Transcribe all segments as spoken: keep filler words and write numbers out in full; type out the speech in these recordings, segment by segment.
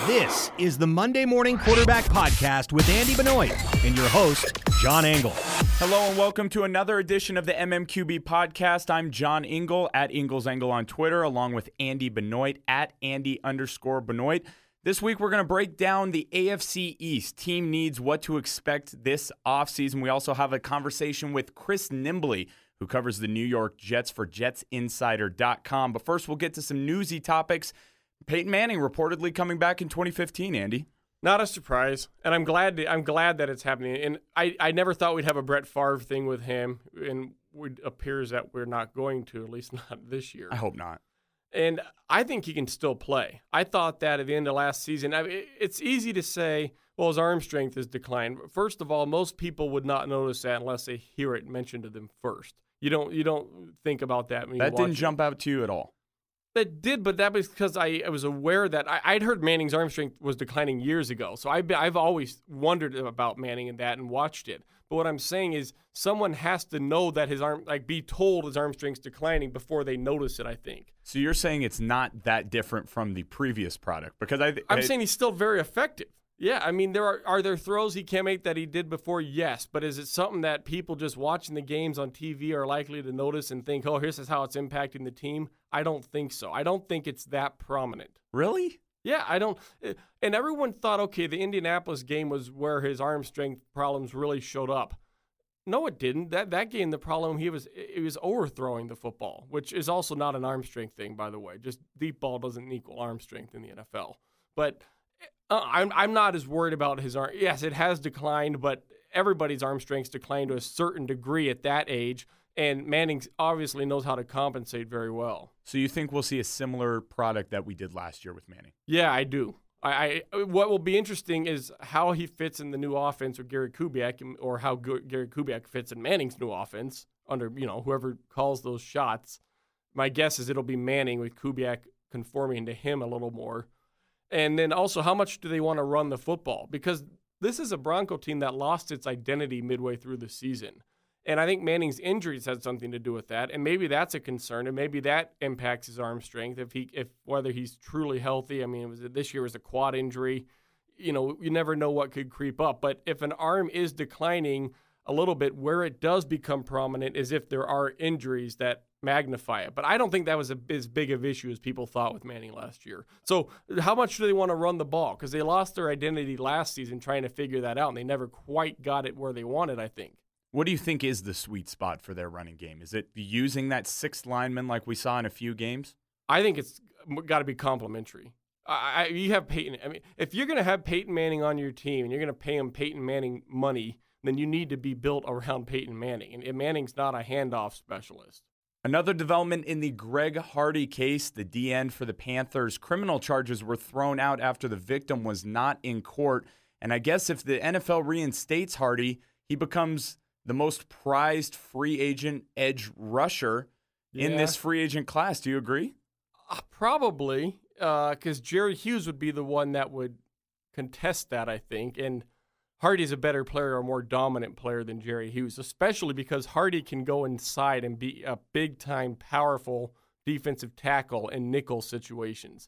This is the Monday Morning Quarterback Podcast with Andy Benoit and your host, John Engel. Hello and welcome to another edition of the M M Q B Podcast. I'm John Engel at Engel's Angle on Twitter, along with Andy Benoit at Andy underscore Benoit. This week we're going to break down the A F C East. Team needs, what to expect this offseason. We also have a conversation with Chris Nimbley, who covers the New York Jets for Jets Insider dot com. But first we'll get to some newsy topics. Peyton Manning reportedly coming back in twenty fifteen, Andy. Not a surprise, and I'm glad to, I'm glad that it's happening. And I, I never thought we'd have a Brett Favre thing with him, and it appears that we're not going to, at least not this year. I hope not. And I think he can still play. I thought that at the end of last season. I mean, it's easy to say, well, his arm strength has declined. First of all, most people would not notice that unless they hear it mentioned to them first. You don't you don't think about that when you That watch didn't it. jump out to you at all. That did, but that was because I, I was aware that I, I'd heard Manning's arm strength was declining years ago. So I've, I've always wondered about Manning and that and watched it. But what I'm saying is someone has to know that his arm, like be told his arm strength's declining before they notice it, I think. So you're saying it's not that different from the previous product? Because I, I'm I, saying he's still very effective. Yeah, I mean, there are are there throws he can't make that he did before? Yes, but is it something that people just watching the games on T V are likely to notice and think, oh, here's how it's impacting the team? I don't think so. I don't think it's that prominent. Really? Yeah, I don't. And everyone thought, okay, the Indianapolis game was where his arm strength problems really showed up. No, it didn't. That that game, the problem he was he was overthrowing the football, which is also not an arm strength thing, by the way. Just deep ball doesn't equal arm strength in the N F L. But Uh, I'm I'm not as worried about his arm. Yes, it has declined, but everybody's arm strength's declined to a certain degree at that age, and Manning obviously knows how to compensate very well. So you think we'll see a similar product that we did last year with Manning? Yeah, I do. I, I what will be interesting is how he fits in the new offense with Gary Kubiak, or how Gary Kubiak fits in Manning's new offense under you know whoever calls those shots. My guess is it'll be Manning with Kubiak conforming to him a little more. And then also, how much do they want to run the football? Because this is a Bronco team that lost its identity midway through the season. And I think Manning's injuries had something to do with that. And maybe that's a concern. And maybe that impacts his arm strength. If he, if whether he's truly healthy. I mean, it was this year was a quad injury. You know, you never know what could creep up. But if an arm is declining a little bit, where it does become prominent is if there are injuries that magnify it. But I don't think that was a, as big of issue as people thought with Manning last year. So how much do they want to run the ball? Because they lost their identity last season trying to figure that out, and they never quite got it where they wanted, I think. What do you think is the sweet spot for their running game? Is it using that sixth lineman like we saw in a few games? I think it's got to be complementary. I, I, you have Peyton. I mean, if you're going to have Peyton Manning on your team and you're going to pay him Peyton Manning money, then you need to be built around Peyton Manning. And, and Manning's not a handoff specialist. Another development in the Greg Hardy case, the D N for the Panthers. Criminal charges were thrown out after the victim was not in court. And I guess if the N F L reinstates Hardy, he becomes the most prized free agent edge rusher in Yeah. this free agent class. Do you agree? Uh, probably, because uh, Jerry Hughes would be the one that would contest that, I think. And Hardy's a better player, or more dominant player than Jerry Hughes, especially because Hardy can go inside and be a big-time, powerful defensive tackle in nickel situations.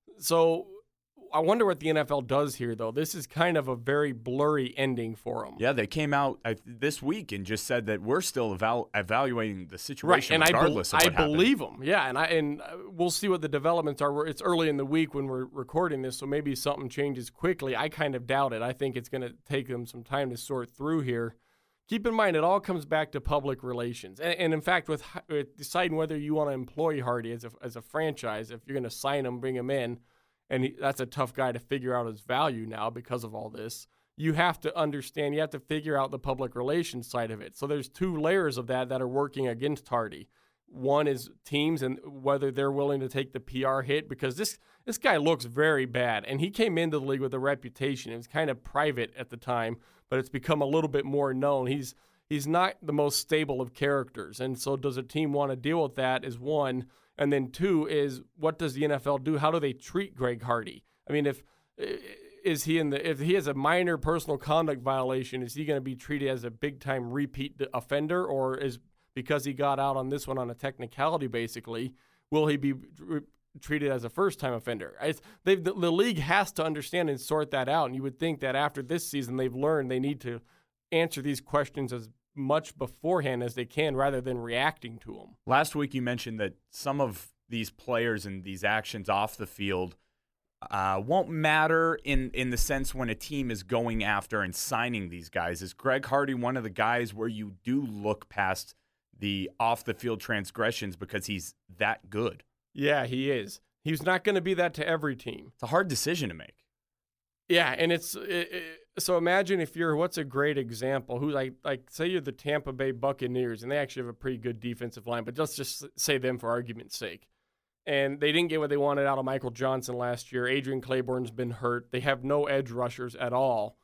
So I wonder what the N F L does here, though. This is kind of a very blurry ending for them. Yeah, they came out uh, this week and just said that we're still eval- evaluating the situation, right, and regardless I, be- of what I happened. believe them. Yeah, and I and we'll see what the developments are. It's early in the week when we're recording this, so maybe something changes quickly. I kind of doubt it. I think it's going to take them some time to sort through here. Keep in mind, it all comes back to public relations. And, and in fact, with, with deciding whether you want to employ Hardy as a, as a franchise, if you're going to sign him, bring him in, and he, that's a tough guy to figure out his value now because of all this. You have to understand, you have to figure out the public relations side of it. So there's two layers of that that are working against Hardy. One is teams and whether they're willing to take the P R hit, because this this guy looks very bad. And he came into the league with a reputation. It was kind of private at the time, but it's become a little bit more known. He's he's not the most stable of characters. And so does a team want to deal with that is one. And then two is, what does the N F L do? How do they treat Greg Hardy? I mean, if is he in the if he has a minor personal conduct violation, is he going to be treated as a big time repeat offender, or is because he got out on this one on a technicality basically, will he be treated as a first-time offender. It's, they've, the, the league has to understand and sort that out, and you would think that after this season they've learned they need to answer these questions as much beforehand as they can rather than reacting to them. Last week you mentioned that some of these players and these actions off the field uh, won't matter in, in the sense when a team is going after and signing these guys. Is Greg Hardy one of the guys where you do look past the off-the-field transgressions because he's that good? Yeah, he is. He's not going to be that to every team. It's a hard decision to make. Yeah, and it's it, it, so imagine if you're what's a great example who like like say you're the Tampa Bay Buccaneers and they actually have a pretty good defensive line, but let's just say them for argument's sake. And they didn't get what they wanted out of Michael Johnson last year. Adrian Claiborne's been hurt. They have no edge rushers at all.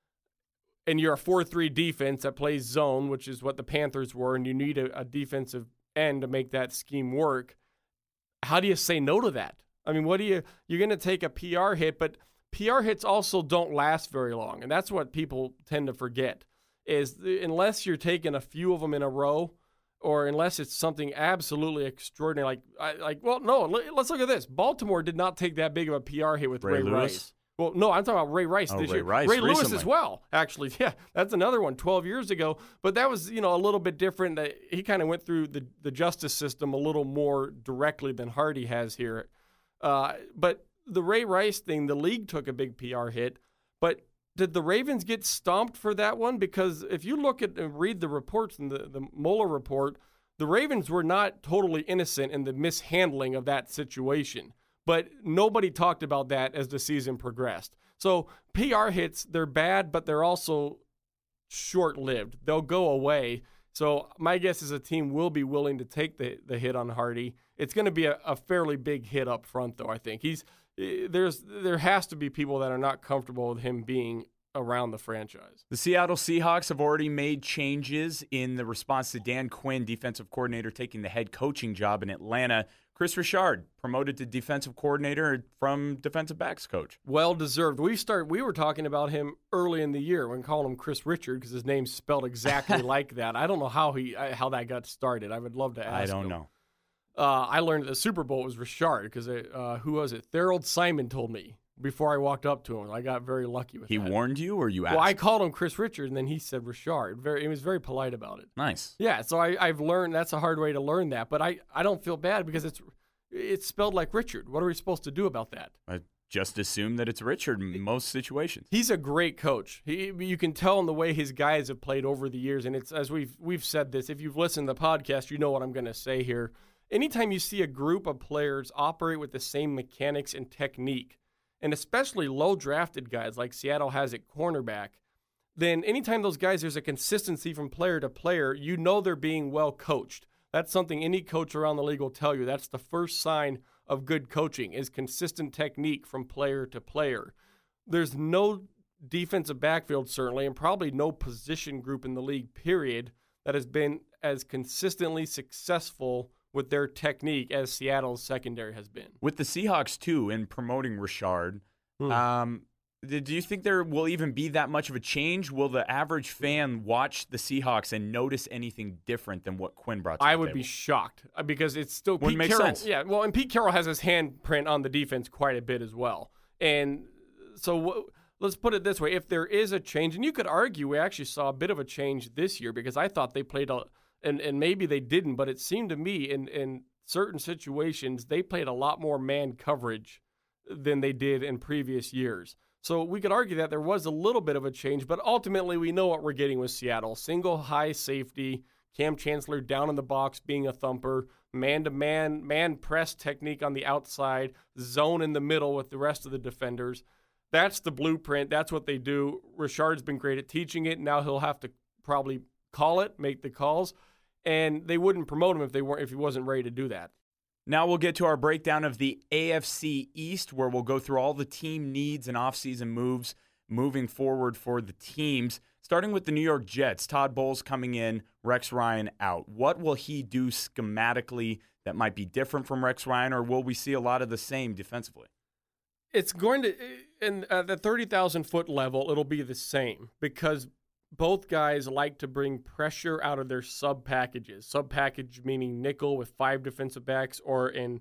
And you're a four three defense that plays zone, which is what the Panthers were, and you need a, a defensive end to make that scheme work. How do you say no to that? I mean, what do you – you're going to take a P R hit, but P R hits also don't last very long, and that's what people tend to forget is unless you're taking a few of them in a row or unless it's something absolutely extraordinary like, like well, no, let's look at this. Baltimore did not take that big of a P R hit with Ray, Ray Rice. Well, no, I'm talking about Ray Rice oh, this Ray year. Rice Ray Lewis recently. as well, actually. Yeah, that's another one twelve years ago. But that was, you know, a little bit different. He kind of went through the, the justice system a little more directly than Hardy has here. Uh, but the Ray Rice thing, the league took a big P R hit. But did the Ravens get stomped for that one? Because if you look at and read the reports in the, the Mueller report, the Ravens were not totally innocent in the mishandling of that situation. But nobody talked about that as the season progressed. So P R hits, they're bad, but they're also short-lived. They'll go away. So my guess is a team will be willing to take the, the hit on Hardy. It's going to be a, a fairly big hit up front, though, I think. He's there's There has to be people that are not comfortable with him being around the franchise. The Seattle Seahawks have already made changes in the response to Dan Quinn, defensive coordinator, taking the head coaching job in Atlanta. Chris Richard promoted to defensive coordinator from defensive backs coach. Well deserved. We start. We were talking about him early in the year when calling him Chris Richard because his name's spelled exactly like that. I don't know how he how that got started. I would love to ask. I don't him. know. Uh, I learned at the Super Bowl it was Richard because uh, who was it? Thorold Simon told me before I walked up to him. I got very lucky with he that. He warned you, or you asked? Well, I called him Chris Richard, and then he said Richard. Very, he was very polite about it. Nice. Yeah. So I, I've learned that's a hard way to learn that, but I, I don't feel bad because it's. It's spelled like Richard. What are we supposed to do about that? I just assume that it's Richard in most situations. He's a great coach. He, you can tell in the way his guys have played over the years, and it's as we've we've said this. If you've listened to the podcast, you know what I'm going to say here. Anytime you see a group of players operate with the same mechanics and technique, and especially low-drafted guys like Seattle has at cornerback, then anytime those guys, there's a consistency from player to player, you know they're being well coached. That's something any coach around the league will tell you. That's the first sign of good coaching is consistent technique from player to player. There's no defensive backfield, certainly, and probably no position group in the league, period, that has been as consistently successful with their technique as Seattle's secondary has been. With the Seahawks, too, in promoting Richard, hmm. um, do you think there will even be that much of a change? Will the average fan watch the Seahawks and notice anything different than what Quinn brought to I the would table? be shocked because it's still Wouldn't Pete make Carroll. sense. Yeah, well, and Pete Carroll has his handprint on the defense quite a bit as well. And so w- let's put it this way. If there is a change, and you could argue we actually saw a bit of a change this year because I thought they played a and, and maybe they didn't, but it seemed to me in, in certain situations they played a lot more man coverage than they did in previous years. So we could argue that there was a little bit of a change, but ultimately we know what we're getting with Seattle. Single high safety, Cam Chancellor down in the box being a thumper, man-to-man, man press technique on the outside, zone in the middle with the rest of the defenders. That's the blueprint. That's what they do. Richard's been great at teaching it. Now he'll have to probably call it, make the calls, and they wouldn't promote him if they weren't if he wasn't ready to do that. Now we'll get to our breakdown of the A F C East, where we'll go through all the team needs and offseason moves moving forward for the teams. Starting with the New York Jets, Todd Bowles coming in, Rex Ryan out. What will he do schematically that might be different from Rex Ryan, or will we see a lot of the same defensively? It's going to, in at the thirty thousand foot level, it'll be the same because both guys like to bring pressure out of their sub packages. Sub package meaning nickel with five defensive backs, or in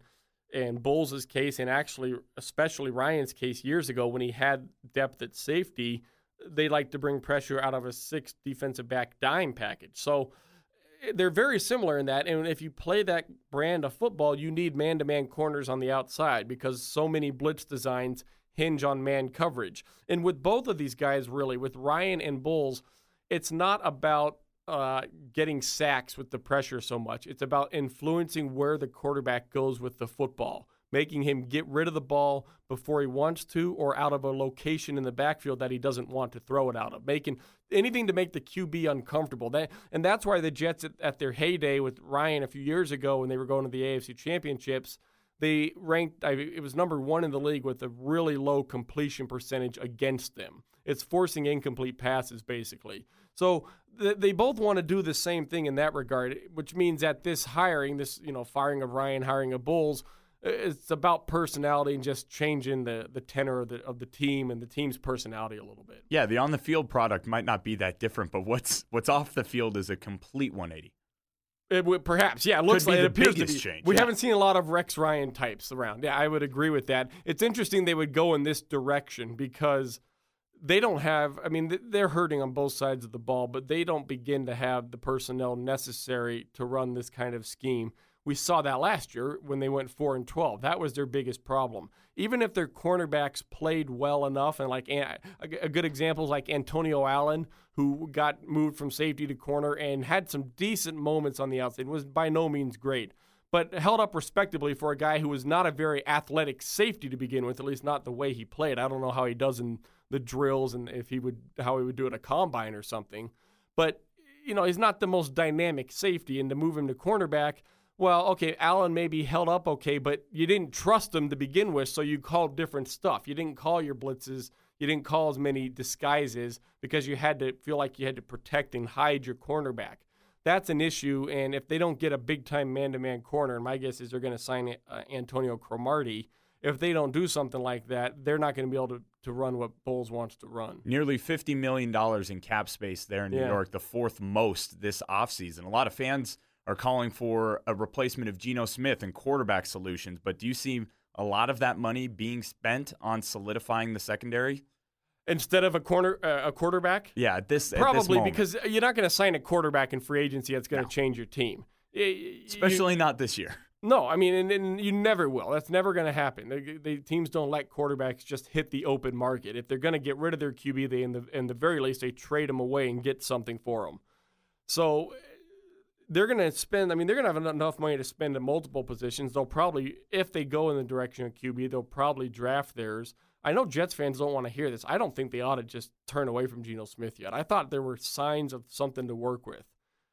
and Bowles' case, and actually especially Ryan's case years ago when he had depth at safety, they like to bring pressure out of a six defensive back dime package. So they're very similar in that. And if you play that brand of football, you need man-to-man corners on the outside because so many blitz designs hinge on man coverage. And with both of these guys, really, with Ryan and Bowles, it's not about uh, getting sacks with the pressure so much. It's about influencing where the quarterback goes with the football, making him get rid of the ball before he wants to or out of a location in the backfield that he doesn't want to throw it out of, making anything to make the Q B uncomfortable. That, and that's why the Jets at, at their heyday with Ryan a few years ago when they were going to the A F C Championships, they ranked, it was number one in the league with a really low completion percentage against them. It's forcing incomplete passes, basically. So th- they both want to do the same thing in that regard, which means that this hiring, this you know firing of Ryan, hiring of Bowles, it's about personality and just changing the, the tenor of the of the team and the team's personality a little bit. Yeah, the on-the-field product might not be that different, but what's what's off the field is a complete one eighty. It would, perhaps, yeah. It looks Could be like the it appears to biggest be. change, We yeah. haven't seen a lot of Rex Ryan types around. Yeah, I would agree with that. It's interesting they would go in this direction because they don't have. I mean, they're hurting on both sides of the ball, but they don't begin to have the personnel necessary to run this kind of scheme. We saw that last year when they went four and twelve. That was their biggest problem. Even if their cornerbacks played well enough, and like a good example is like Antonio Allen, who got moved from safety to corner and had some decent moments on the outside. Was by no means great, but held up respectably for a guy who was not a very athletic safety to begin with, at least not the way he played. I don't know how he does in the drills and if he would how he would do at a combine or something. But, you know, he's not the most dynamic safety, and to move him to cornerback, well, okay, Allen maybe held up okay, but you didn't trust him to begin with, so you called different stuff. You didn't call your blitzes. You didn't call as many disguises because you had to feel like you had to protect and hide your cornerback. That's an issue, and if they don't get a big-time man-to-man corner, and my guess is they're going to sign uh, Antonio Cromartie, if they don't do something like that, they're not going to be able to, to run what Bowles wants to run. Nearly fifty million dollars in cap space there in New Yeah. York, the fourth most this offseason. A lot of fans are calling for a replacement of Geno Smith and quarterback solutions, but do you see a lot of that money being spent on solidifying the secondary? Instead of a corner, uh, a quarterback? Yeah, at this Probably at this moment. because you're not going to sign a quarterback in free agency that's going to No. change your team. Y- Especially you, not this year. no, I mean, and, and you never will. That's never going to happen. They, they, teams don't let quarterbacks just hit the open market. If they're going to get rid of their Q B, they in the in the very least they trade them away and get something for them. So they're going to spend. I mean, they're going to have enough money to spend in multiple positions. They'll probably, if they go in the direction of Q B, they'll probably draft theirs. I know Jets fans don't want to hear this. I don't think they ought to just turn away from Geno Smith yet. I thought there were signs of something to work with.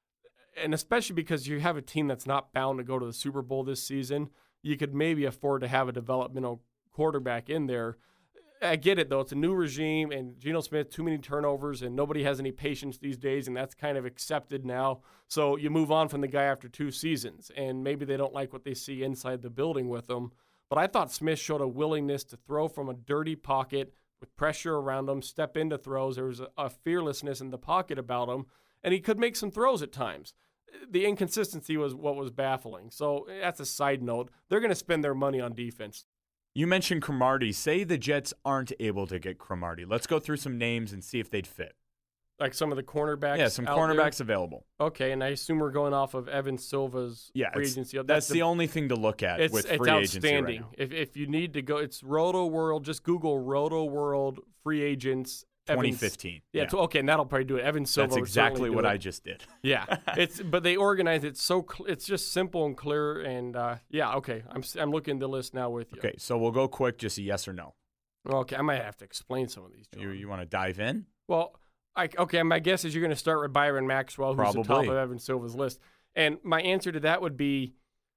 And especially because you have a team that's not bound to go to the Super Bowl this season, you could maybe afford to have a developmental quarterback in there. I get it, though. It's a new regime, and Geno Smith, too many turnovers, and nobody has any patience these days, and that's kind of accepted now. So you move on from the guy after two seasons, and maybe they don't like what they see inside the building with him. But I thought Smith showed a willingness to throw from a dirty pocket with pressure around him, step into throws. There was a, a fearlessness in the pocket about him, and he could make some throws at times. The inconsistency was what was baffling. So that's a side note. They're going to spend their money on defense. You mentioned Cromartie. Say the Jets aren't able to get Cromartie. Let's go through some names and see if they'd fit. Like some of the cornerbacks. Yeah, some out cornerbacks there. available. Okay, and I assume we're going off of Evan Silva's Yeah, free it's- agency. that's, the, only thing to look at it's, with it's free agency outstanding. right now. If if you need to go, it's Roto World. Just Google Roto World free agents. twenty Evans- fifteen. Yeah, Yeah. t- okay, and that'll probably do it. Evan Silva. That's would exactly certainly do what it. I just did. Yeah, it's but they organize it so cl- it's just simple and clear, and uh, yeah, okay. I'm s- I'm looking the list now with you. Okay, so we'll go quick, just a yes or no. Okay, I might have to explain some of these. You, John. you want to dive in? Well, I, okay, my guess is you're going to start with Byron Maxwell, who's the top Probably. of Evan Silva's list. And my answer to that would be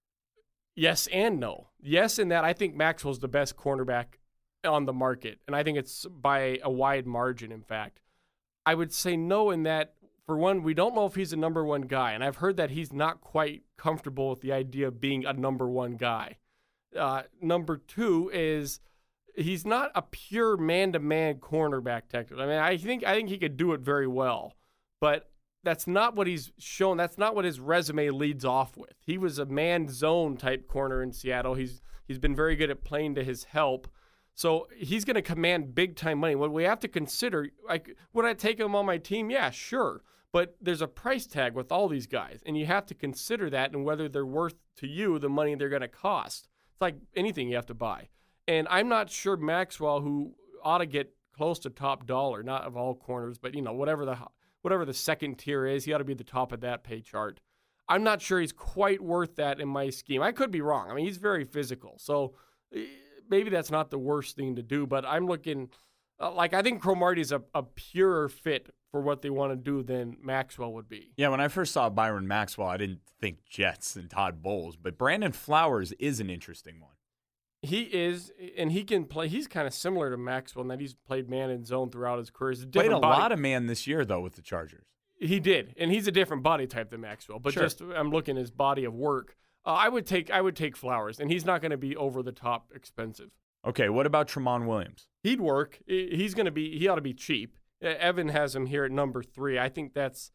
yes and no. Yes, in that I think Maxwell's the best cornerback on the market, and I think it's by a wide margin, in fact. I would say no in that, for one, we don't know if he's a number one guy, and I've heard that he's not quite comfortable with the idea of being a number one guy. Uh, number two is he's not a pure man-to-man cornerback technically. I mean, I think I think he could do it very well, but that's not what he's shown. That's not what his resume leads off with. He was a man zone type corner in Seattle. He's He's been very good at playing to his help. So he's going to command big-time money. What we have to consider, like, would I take him on my team? Yeah, sure. But there's a price tag with all these guys, and you have to consider that and whether they're worth to you the money they're going to cost. It's like anything you have to buy. And I'm not sure Maxwell, who ought to get close to top dollar, not of all corners, but, you know, whatever the whatever the second tier is, he ought to be at the top of that pay chart. I'm not sure he's quite worth that in my scheme. I could be wrong. I mean, he's very physical. So maybe that's not the worst thing to do, but I'm looking uh, like I think Cromartie is a, a purer fit for what they want to do than Maxwell would be. Yeah, when I first saw Byron Maxwell, I didn't think Jets and Todd Bowles, but Brandon Flowers is an interesting one. He is, and he can play. He's kind of similar to Maxwell in that he's played man and zone throughout his career. He's a Played a body. lot of man this year, though, with the Chargers. He did, and he's a different body type than Maxwell. But Sure. just I'm looking at his body of work. Uh, I would take I would take Flowers, and he's not going to be over the top expensive. Okay, what about Tramon Williams? He'd work. He's going to be. He ought to be cheap. Evan has him here at number three. I think that's.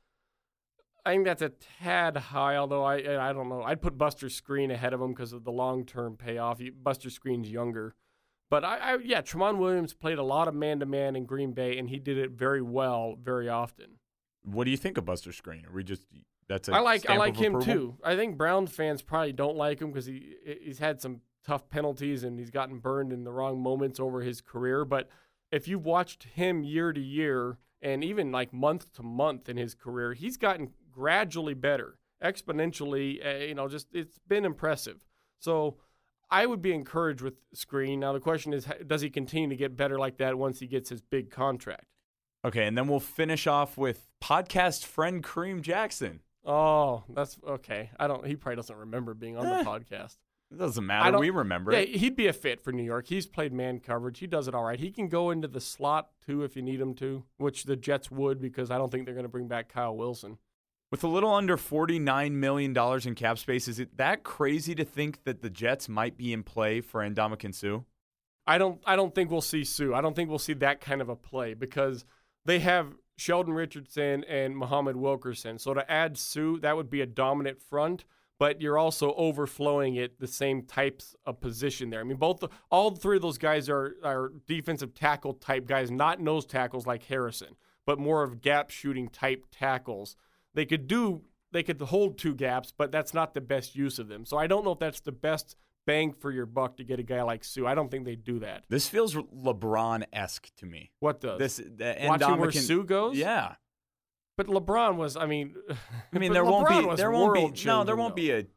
I think that's a tad high, although I I don't know. I'd put Buster Screen ahead of him because of the long-term payoff. Buster Screen's younger. But, I, I yeah, Tramon Williams played a lot of man-to-man in Green Bay, and he did it very well very often. What do you think of Buster Screen? Are we just that's a I like I stamp like of him, approval? too. I think Browns fans probably don't like him because he he's had some tough penalties, and he's gotten burned in the wrong moments over his career. But if you've watched him year to year and even like month to month in his career, he's gotten gradually better, exponentially. Uh, you know, just it's been impressive. So I would be encouraged with Screen. Now the question is, does he continue to get better like that once he gets his big contract? Okay, and then we'll finish off with podcast friend Kareem Jackson. Oh, that's okay. I don't. He probably doesn't remember being on Eh, the podcast. It doesn't I matter. don't- We remember Yeah, it. he'd be a fit for New York. He's played man coverage. He does it all right. He can go into the slot too if you need him to, which the Jets would because I don't think they're going to bring back Kyle Wilson. With a little under forty-nine million dollars in cap space, is it that crazy to think that the Jets might be in play for Ndamukong Suh? I don't I don't think we'll see Sue. I don't think we'll see that kind of a play because they have Sheldon Richardson and Muhammad Wilkerson. So to add Sue, that would be a dominant front, but you're also overflowing it the same types of position there. I mean, both all three of those guys are are defensive tackle type guys, not nose tackles like Harrison, but more of gap shooting type tackles. They could do they could hold two gaps, but that's not the best use of them. So I don't know if that's the best bang for your buck to get a guy like Sue. I don't think they do that. This feels LeBron-esque to me. What does? This the Watching where Ndamukong- Sue goes? Yeah. But LeBron was, I mean, I mean, but there won't LeBron be was there won't be world-changing, no there won't though. be a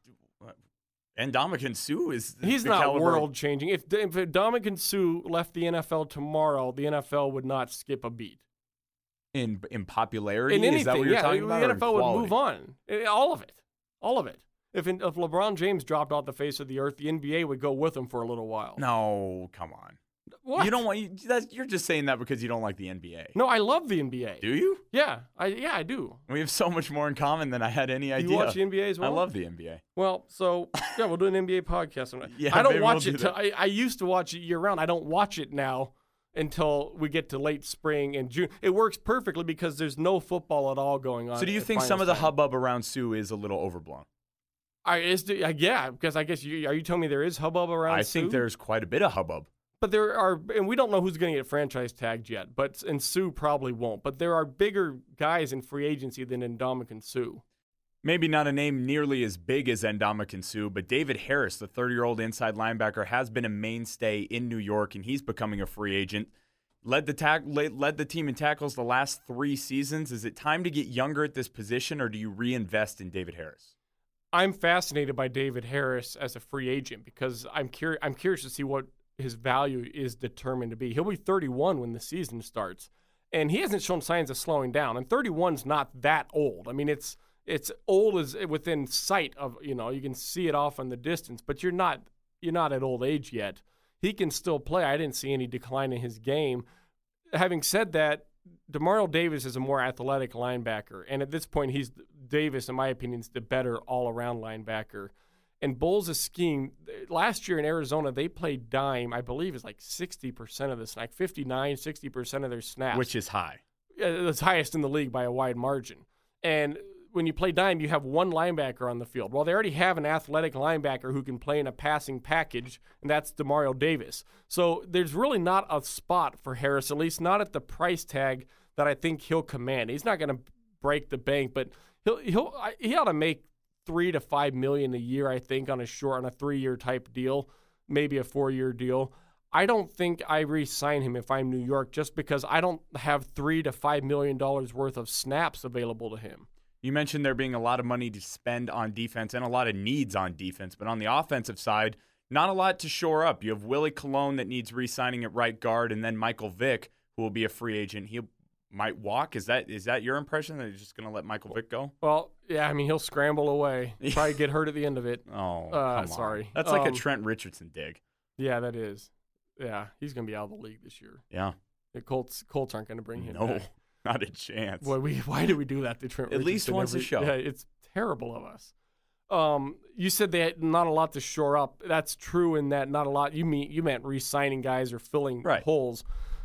Ndamukong Suh is He's the not caliber- world changing. If if Ndamukong Suh left the N F L tomorrow, the N F L would not skip a beat. in in popularity. In anything, is that what you're yeah, talking the about? N or F L would quality? move on. Eh, All of it, all of it. If if LeBron James dropped off the face of the earth, the N B A would go with him for a little while. No, come on. What? You don't want you, that's, you're just saying that because you don't like the N B A. No, I love the N B A. Do you? Yeah, I yeah I do. We have so much more in common than I had any Do idea. you watch the N B A as well? I love the N B A. Well, so yeah, we'll do an N B A podcast. sometime. Yeah, I don't maybe watch we'll it. do Till, that. I, I used to watch it year round. I don't watch it now until we get to late spring and June. It works perfectly because there's no football at all going on. So do you at think some finals of the time. hubbub around Sue is a little overblown? I is the, uh, yeah, because I guess you are you telling me there is hubbub around I Sue? think there's quite a bit of hubbub. But there are, and we don't know who's going to get franchise tagged yet. But and Sue probably won't. But there are bigger guys in free agency than Ndamukong Suh. Maybe not a name nearly as big as Ndamukong Suh, but David Harris, the thirty-year-old inside linebacker, has been a mainstay in New York, and he's becoming a free agent. Led the tack, led, led the team in tackles the last three seasons. Is it time to get younger at this position, or do you reinvest in David Harris? I'm fascinated by David Harris as a free agent because I'm curious. I'm curious to see what his value is determined to be. He'll be thirty-one when the season starts, and he hasn't shown signs of slowing down. And thirty-one's not that old. I mean, it's it's old as within sight of, you know, you can see it off in the distance, but you're not you're not at old age yet. He can still play. I didn't see any decline in his game. Having said that, DeMario Davis is a more athletic linebacker, and at this point, he's Davis, in my opinion, is the better all-around linebacker. And Bowles' scheme, last year in Arizona, they played dime, I believe is like sixty percent of the snaps, fifty-nine, sixty percent of their snaps. Which is high. Uh, It's highest in the league by a wide margin. And when you play dime, you have one linebacker on the field. Well, they already have an athletic linebacker who can play in a passing package, and that's Demario Davis. So there's really not a spot for Harris, at least not at the price tag that I think he'll command. He's not going to break the bank, but he'll he'll he ought to make three to five million a year, I think, on a short on a three-year type deal, maybe a four-year deal. I don't think I re-sign him if I'm New York, just because I don't have three to five million dollars worth of snaps available to him. You mentioned there being a lot of money to spend on defense and a lot of needs on defense, but on the offensive side, not a lot to shore up. You have Willie Colon that needs re-signing at right guard, and then Michael Vick, who will be a free agent. He might walk. Is that is that your impression that he's just going to let Michael Vick go? Well, yeah, I mean, he'll scramble away. Probably get hurt at the end of it. Oh, uh, come sorry. on. That's like um, a Trent Richardson dig. Yeah, that is. Yeah, he's going to be out of the league this year. Yeah. The Colts Colts aren't going to bring him no, back. Not a chance. Boy, we why do we do that to Trent At Richardson? least once every, a show. Yeah, it's terrible of us. Um, you said they had not a lot to shore up. That's true in that not a lot. You mean you meant re-signing guys or filling right. holes.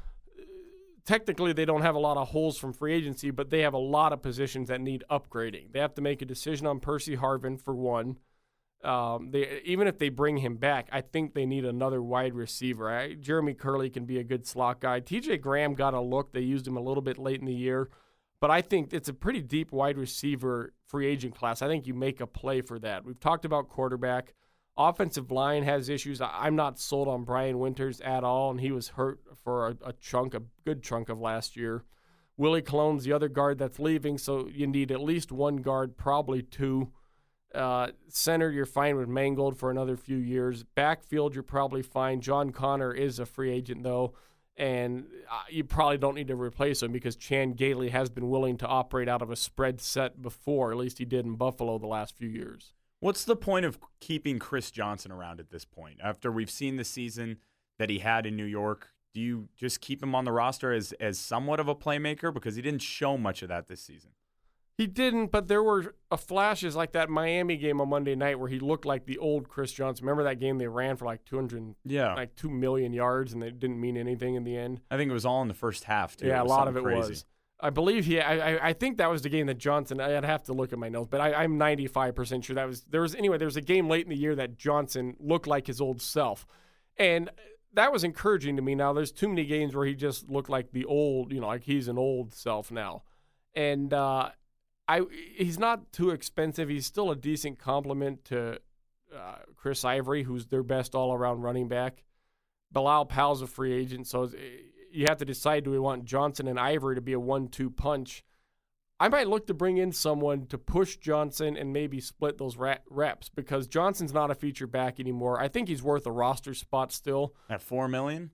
Technically, they don't have a lot of holes from free agency, but they have a lot of positions that need upgrading. They have to make a decision on Percy Harvin for one. Um, they even if they bring him back, I think they need another wide receiver. I, Jeremy Curley can be a good slot guy. T J Graham got a look. They used him a little bit late in the year, but I think it's a pretty deep wide receiver free agent class. I think you make a play for that. We've talked about quarterback. Offensive line has issues. I'm not sold on Brian Winters at all, and he was hurt for a, a chunk, a good chunk of last year. Willie Colon's the other guard that's leaving, so you need at least one guard, probably two. Uh, center, you're fine with Mangold for another few years. Backfield, you're probably fine. John Connor is a free agent, though, and you probably don't need to replace him because Chan Gailey has been willing to operate out of a spread set before. At least he did in Buffalo the last few years. What's the point of keeping Chris Johnson around at this point? After we've seen the season that he had in New York, do you just keep him on the roster as, as somewhat of a playmaker? Because he didn't show much of that this season. He didn't, but there were uh, flashes like that Miami game on Monday night where he looked like the old Chris Johnson. Remember that game they ran for like two hundred, yeah, like two million yards, and it didn't mean anything in the end. I think it was all in the first half too. Yeah, a lot of it crazy. was. I believe he. I, I. I think that was the game that Johnson. I'd have to look at my notes, but I, I'm ninety-five percent sure that was. There was anyway. There was a game late in the year that Johnson looked like his old self, and that was encouraging to me. Now there's too many games where he just looked like the old. You know, like he's an old self now, and. uh I he's not too expensive. He's still a decent complement to uh, Chris Ivory, who's their best all-around running back. Bilal Powell's a free agent, so you have to decide, do we want Johnson and Ivory to be a one two punch? I might look to bring in someone to push Johnson and maybe split those reps because Johnson's not a feature back anymore. I think he's worth a roster spot still. At four million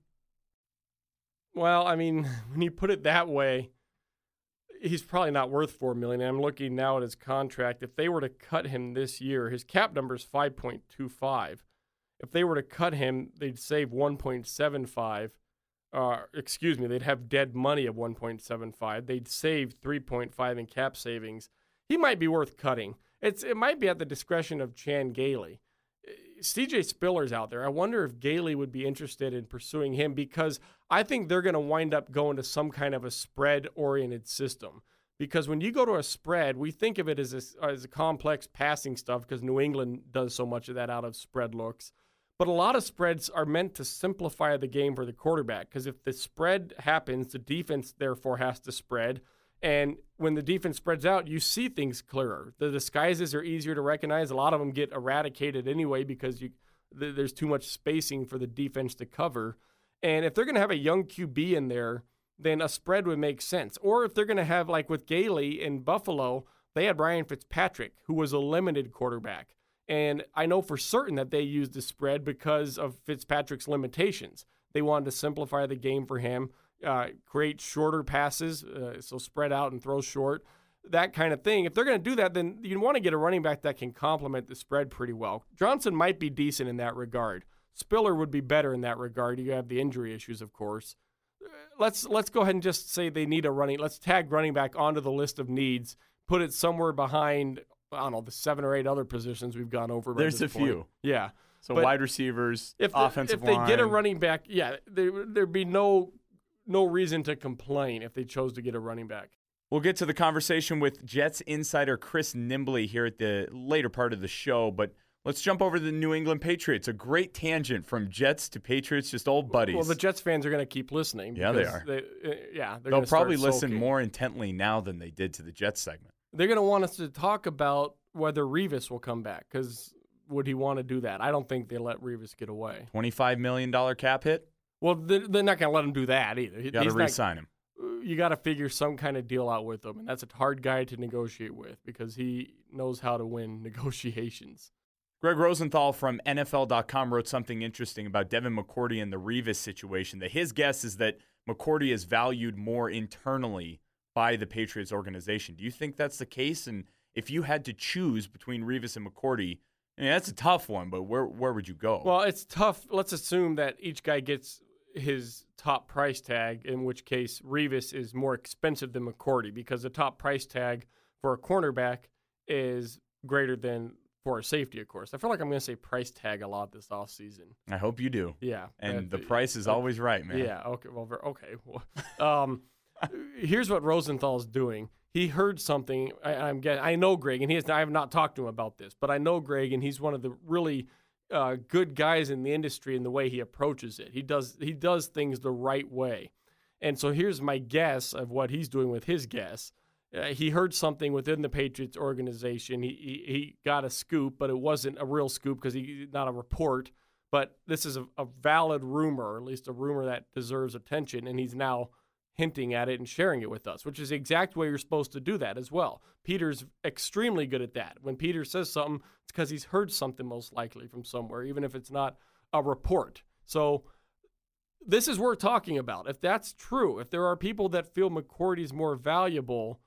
dollars? Well, I mean, when you put it that way, he's probably not worth four million dollars. I'm looking now at his contract. If they were to cut him this year, his cap number is five point two five. If they were to cut him, they'd save one point seven five. Uh, excuse me, they'd have dead money of one point seven five. They'd save three point five in cap savings. He might be worth cutting. It's It might be at the discretion of Chan Gailey. C J Spiller's out there. I wonder if Gailey would be interested in pursuing him because I think they're going to wind up going to some kind of a spread-oriented system. Because when you go to a spread, we think of it as a, as a complex passing stuff because New England does so much of that out of spread looks. But a lot of spreads are meant to simplify the game for the quarterback because if the spread happens, the defense therefore has to spread. And when the defense spreads out, you see things clearer. The disguises are easier to recognize. A lot of them get eradicated anyway because you th- there's too much spacing for the defense to cover. And if they're going to have a young Q B in there, then a spread would make sense. Or if they're going to have, like with Gailey in Buffalo, they had Ryan Fitzpatrick, who was a limited quarterback. And I know for certain that they used the spread because of Fitzpatrick's limitations. They wanted to simplify the game for him. Uh, create shorter passes, uh, so spread out and throw short, that kind of thing. If they're going to do that, then you want to get a running back that can complement the spread pretty well. Johnson might be decent in that regard. Spiller would be better in that regard. You have the injury issues, of course. Let's let's go ahead and just say they need a running. Let's tag running back onto the list of needs. Put it somewhere behind, I don't know, the seven or eight other positions we've gone over. There's a point. few. Yeah. So but wide receivers, if the, offensive if line. If they get a line. running back, yeah, there, there'd be no... no reason to complain if they chose to get a running back. We'll get to the conversation with Jets insider Chris Nimbley here at the later part of the show, but let's jump over to the New England Patriots. A great tangent from Jets to Patriots, just old buddies. Well, the Jets fans are going to keep listening. Yeah, they are. They, uh, yeah, they're They'll probably listen sulking. more intently now than they did to the Jets segment. They're going to want us to talk about whether Revis will come back, because would he want to do that? I don't think they let Revis get away. twenty-five million dollars cap hit? Well, they're, they're not going to let him do that either. You got to re-sign him. You got to figure some kind of deal out with him, and that's a hard guy to negotiate with because he knows how to win negotiations. Greg Rosenthal from N F L dot com wrote something interesting about Devin McCourty and the Revis situation, that his guess is that McCourty is valued more internally by the Patriots organization. Do you think that's the case? And if you had to choose between Revis and McCourty, I mean, that's a tough one, but where where would you go? Well, it's tough. Let's assume that each guy gets his top price tag, in which case Revis is more expensive than McCourty because the top price tag for a cornerback is greater than for a safety, of course. I feel like I'm going to say price tag a lot this offseason. I hope you do. Yeah. And that, the price is uh, always right, man. Yeah, okay. Well, okay. Well, um, here's what Rosenthal's doing. He heard something. I, I'm getting, I know Greg, and he has, I have not talked to him about this, but I know Greg, and he's one of the really Uh, good guys in the industry in the way he approaches it. He does he does things the right way. And so here's my guess of what he's doing with his guess. Uh, he heard something within the Patriots organization. He, he, he got a scoop, but it wasn't a real scoop because he not a report. But this is a, a valid rumor, or at least a rumor that deserves attention, and he's now hinting at it and sharing it with us, which is the exact way you're supposed to do that as well. Peter's extremely good at that. When Peter says something, it's because he's heard something most likely from somewhere, even if it's not a report. So this is worth talking about. If that's true, if there are people that feel McCourty's more valuable,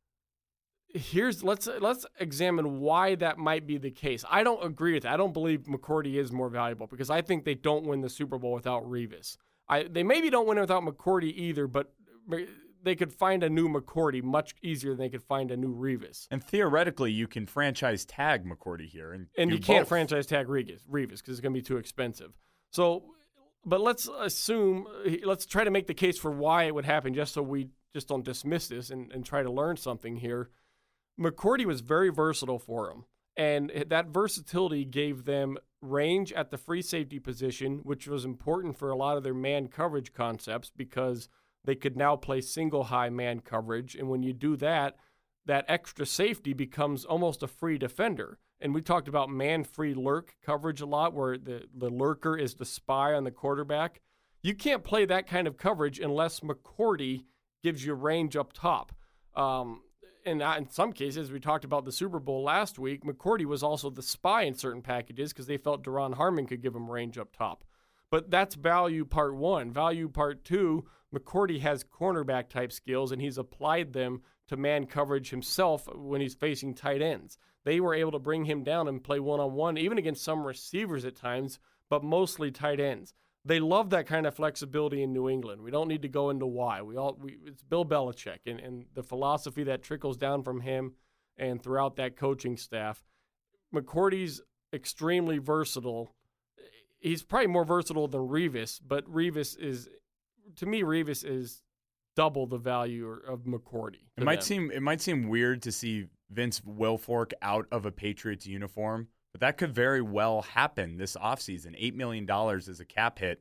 here's let's let's examine why that might be the case. I don't agree with that. I don't believe McCourty is more valuable because I think they don't win the Super Bowl without Revis. I, they maybe don't win it without McCourty either, but they could find a new McCourty much easier than they could find a new Revis. And theoretically, you can franchise tag McCourty here. And, and you both. can't franchise tag Revis because it's going to be too expensive. So, but let's assume, let's try to make the case for why it would happen just so we just don't dismiss this and, and try to learn something here. McCourty was very versatile for him. And that versatility gave them range at the free safety position, which was important for a lot of their man coverage concepts because they could now play single high man coverage. And when you do that, that extra safety becomes almost a free defender. And we talked about man-free lurk coverage a lot, where the, the lurker is the spy on the quarterback. You can't play that kind of coverage unless McCourty gives you range up top. Um, And in some cases, we talked about the Super Bowl last week, McCourty was also the spy in certain packages because they felt Daron Harmon could give him range up top. But that's value part one. Value part two, McCourty has cornerback-type skills, and he's applied them to man coverage himself when he's facing tight ends. They were able to bring him down and play one-on-one, even against some receivers at times, but mostly tight ends. They love that kind of flexibility in New England. We don't need to go into why. We all we, it's Bill Belichick and, and the philosophy that trickles down from him and throughout that coaching staff. McCourty's extremely versatile. He's probably more versatile than Revis, but Revis is, to me, Revis is double the value of McCourty. It might them. seem it might seem weird to see Vince Wilfork out of a Patriots uniform. But that could very well happen this offseason. eight million dollars is a cap hit.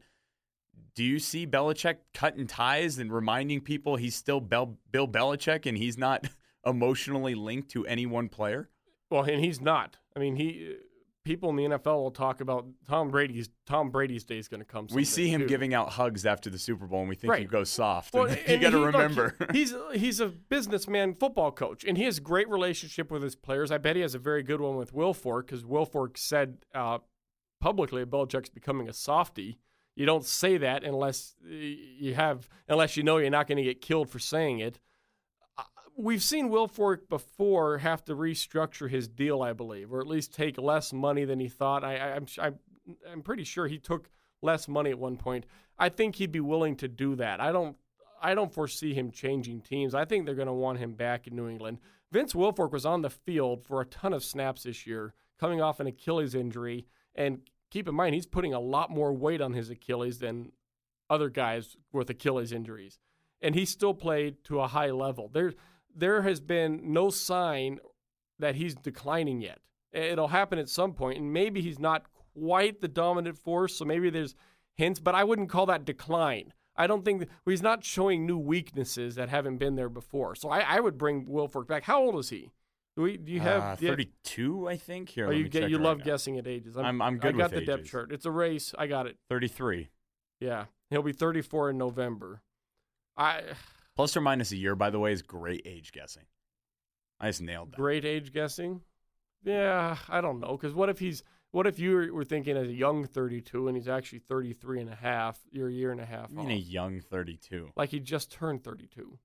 Do you see Belichick cutting ties and reminding people he's still Bel- Bill Belichick and he's not emotionally linked to any one player? Well, and he's not. I mean, he people in the N F L will talk about Tom Brady's Tom Brady's day is going to come. We see him too. giving out hugs after the Super Bowl, and we think right. he goes soft. Well, you got to he, remember. Look, he's he's a businessman football coach, and he has a great relationship with his players. I bet he has a very good one with Wilfork because Wilfork said uh, publicly Belichick's becoming a softie. You don't say that unless you have, unless you know you're not going to get killed for saying it. We've seen Wilfork before have to restructure his deal, I believe, or at least take less money than he thought. I, I, I'm, I'm, I'm pretty sure he took less money at one point. I think he'd be willing to do that. I don't, I don't foresee him changing teams. I think they're going to want him back in New England. Vince Wilfork was on the field for a ton of snaps this year, coming off an Achilles injury, and keep in mind he's putting a lot more weight on his Achilles than other guys with Achilles injuries, and he still played to a high level. There's there has been no sign that he's declining yet. It'll happen at some point, and maybe he's not quite the dominant force, so maybe there's hints, but I wouldn't call that decline. I don't think that, well, he's not showing new weaknesses that haven't been there before. So I, I would bring Wilfork back. How old is he? Do, we, do you have uh, thirty-two? I think. Here, oh, let you me get check you it love right now. guessing at ages. I'm I'm, I'm good I got with the depth ages. chart. It's a race. I got it. thirty-three. Yeah, he'll be thirty-four in November. I Plus or minus a year, by the way, is great age guessing. I just nailed that. Great age guessing. Yeah, I don't know. Because what if he's what if you were thinking as a young thirty-two and he's actually thirty-three and a half? You're a year and a half. I mean, off. a young thirty-two. Like he just turned thirty-two.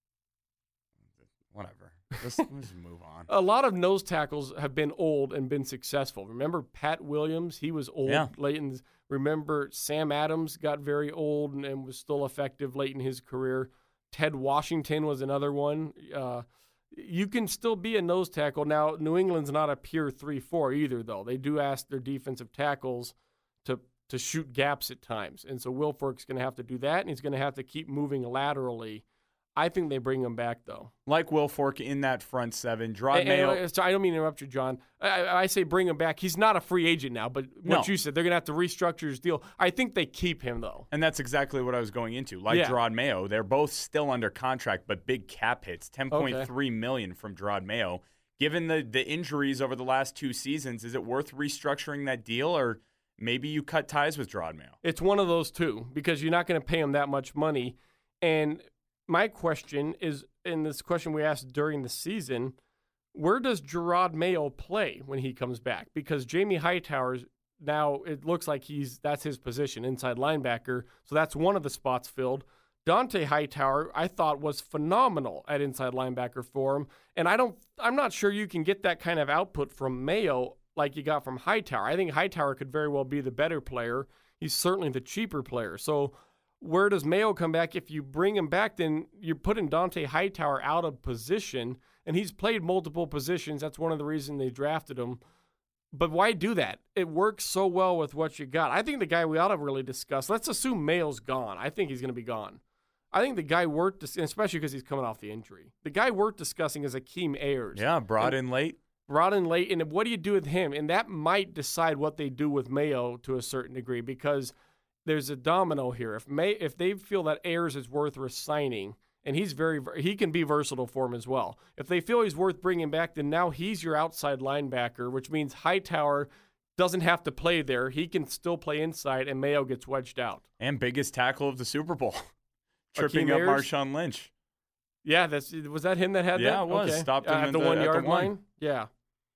Whatever. Let's, let's move on. A lot of nose tackles have been old and been successful. Remember Pat Williams? He was old Yeah. late in. Remember Sam Adams got very old and, and was still effective late in his career. Ted Washington was another one. Uh, you can still be a nose tackle. Now, New England's not a pure three four either, though. They do ask their defensive tackles to to shoot gaps at times. And so Wilfork's going to have to do that, and he's going to have to keep moving laterally. I think they bring him back, though. Like Wilfork in that front seven. Gerard And- Mayo. and- so I don't mean to interrupt you, John. I, I say bring him back. He's not a free agent now, but what No. you said, they're going to have to restructure his deal. I think they keep him, though. And that's exactly what I was going into. Like Yeah. Gerard Mayo, they're both still under contract, but big cap hits, ten point three million dollars from Gerard Mayo. Given the, the injuries over the last two seasons, is it worth restructuring that deal, or maybe you cut ties with Gerard Mayo? It's one of those two because you're not going to pay him that much money. And my question is, and this question we asked during the season, where does Gerard Mayo play when he comes back? Because Jamie Hightower's now, it looks like he's that's his position, inside linebacker. So that's one of the spots filled. Dante Hightower, I thought, was phenomenal at inside linebacker for him. And I don't, I'm not sure you can get that kind of output from Mayo like you got from Hightower. I think Hightower could very well be the better player. He's certainly the cheaper player. So where does Mayo come back? If you bring him back, then you're putting Dante Hightower out of position, and he's played multiple positions. That's one of the reasons they drafted him. But why do that? It works so well with what you got. I think the guy we ought to really discuss, let's assume Mayo's gone. I think he's going to be gone. I think the guy worth, dis- especially because he's coming off the injury, the guy worth discussing is Akeem Ayers. Yeah, brought and, in late. Brought in late, and what do you do with him? And that might decide what they do with Mayo to a certain degree, because there's a domino here. If May, if they feel that Ayers is worth resigning, and he's very, he can be versatile for him as well. If they feel he's worth bringing back, then now he's your outside linebacker, which means Hightower doesn't have to play there. He can still play inside, and Mayo gets wedged out. And biggest tackle of the Super Bowl, tripping Akeem up Ayers? Marshawn Lynch. Yeah, that's was that him that had Yeah, that? it was. Okay. Stopped Uh, him at in the the- one at the yard one. line. Yeah,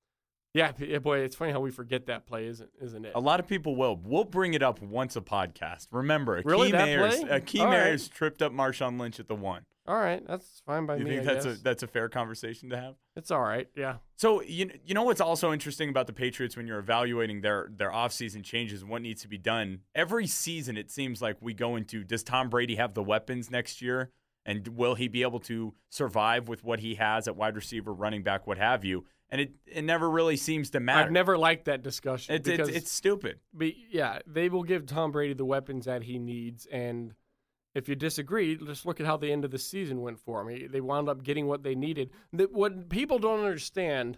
yeah, p- boy, it's funny how we forget that play, isn't isn't it? A lot of people will. We'll bring it up once a podcast. Remember, Akeem Really, that Ayers, play? Akeem All right. Ayers tripped up Marshawn Lynch at the one. All right, that's fine by You me. think I that's guess. a that's a fair conversation to have? It's all right. Yeah. So you you know what's also interesting about the Patriots when you're evaluating their their offseason changes and what needs to be done? Every season it seems like we go into, does Tom Brady have the weapons next year? And will he be able to survive with what he has at wide receiver, running back, what have you? And it, it never really seems to matter. I've never liked that discussion. It's, it's, because, it's stupid. but yeah, they will give Tom Brady the weapons that he needs. And if you disagree, just look at how the end of the season went for him. He- They wound up getting what they needed. The, what people don't understand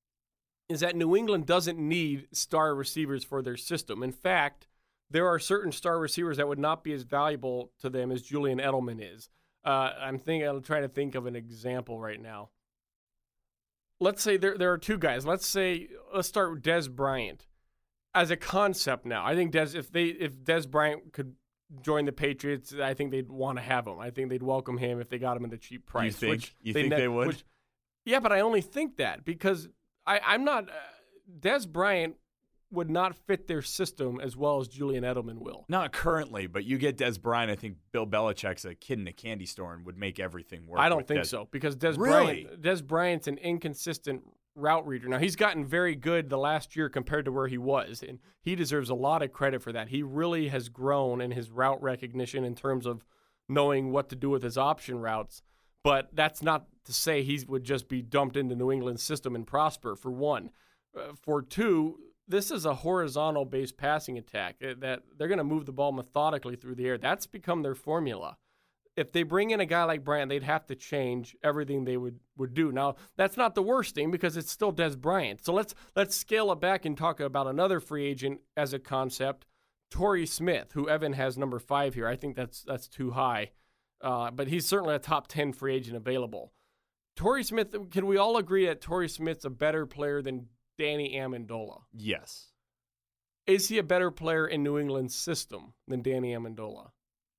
is that New England doesn't need star receivers for their system. In fact, there are certain star receivers that would not be as valuable to them as Julian Edelman is. Uh, I'm thinking. I'm trying to think of an example right now. Let's say there there are two guys. Let's say let's start with Dez Bryant as a concept. Now, I think Dez if they if Dez Bryant could join the Patriots, I think they'd want to have him. I think they'd welcome him if they got him at a cheap price. You think? Which You think ne- they would? which- yeah, but I only think that because I I'm not. Uh, Dez Bryant would not fit their system as well as Julian Edelman will. Not currently, but you get Des Bryant. I think Bill Belichick's a kid in a candy store and would make everything work. I don't with think Des. so because Des Really? Bryant, Des Bryant's an inconsistent route reader. Now he's gotten very good the last year compared to where he was, and he deserves a lot of credit for that. He really has grown in his route recognition in terms of knowing what to do with his option routes. But that's not to say he would just be dumped into New England's system and prosper. For one, uh, for two. This is a horizontal-based passing attack that they're going to move the ball methodically through the air. That's become their formula. if they bring in a guy like Bryant, they'd have to change everything they would, would do. Now, that's not the worst thing because it's still Des Bryant. So let's let's scale it back and talk about another free agent as a concept, Torrey Smith, who Evan has number five here. I think that's that's too high, uh, but he's certainly a top ten free agent available. Torrey Smith, can we all agree that Torrey Smith's a better player than Danny Amendola? Yes. Is he a better player in New England's system than Danny Amendola?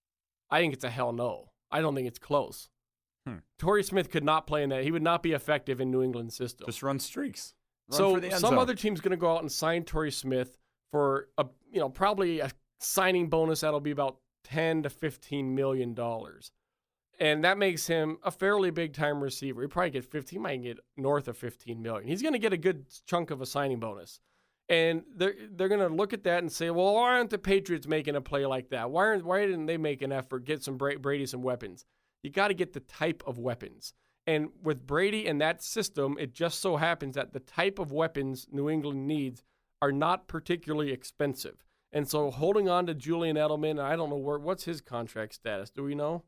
I think it's a hell no. I don't think it's close. Hmm. Torrey Smith could not play in that. He would not be effective in New England's system. Just run streaks. Run so for the end some zone. other team's going to go out and sign Torrey Smith for a, you know, probably a signing bonus that'll be about ten to fifteen million dollars. And that makes him a fairly big-time receiver. He probably get fifteen, he might get north of fifteen million dollars. He's going to get a good chunk of a signing bonus. And they're they're going to look at that and say, well, why aren't the Patriots making a play like that? Why aren't why didn't they make an effort, get some Brady some weapons? You got to get the type of weapons. And with Brady and that system, it just so happens that the type of weapons New England needs are not particularly expensive. And so holding on to Julian Edelman, I don't know where what's his contract status. Do we know?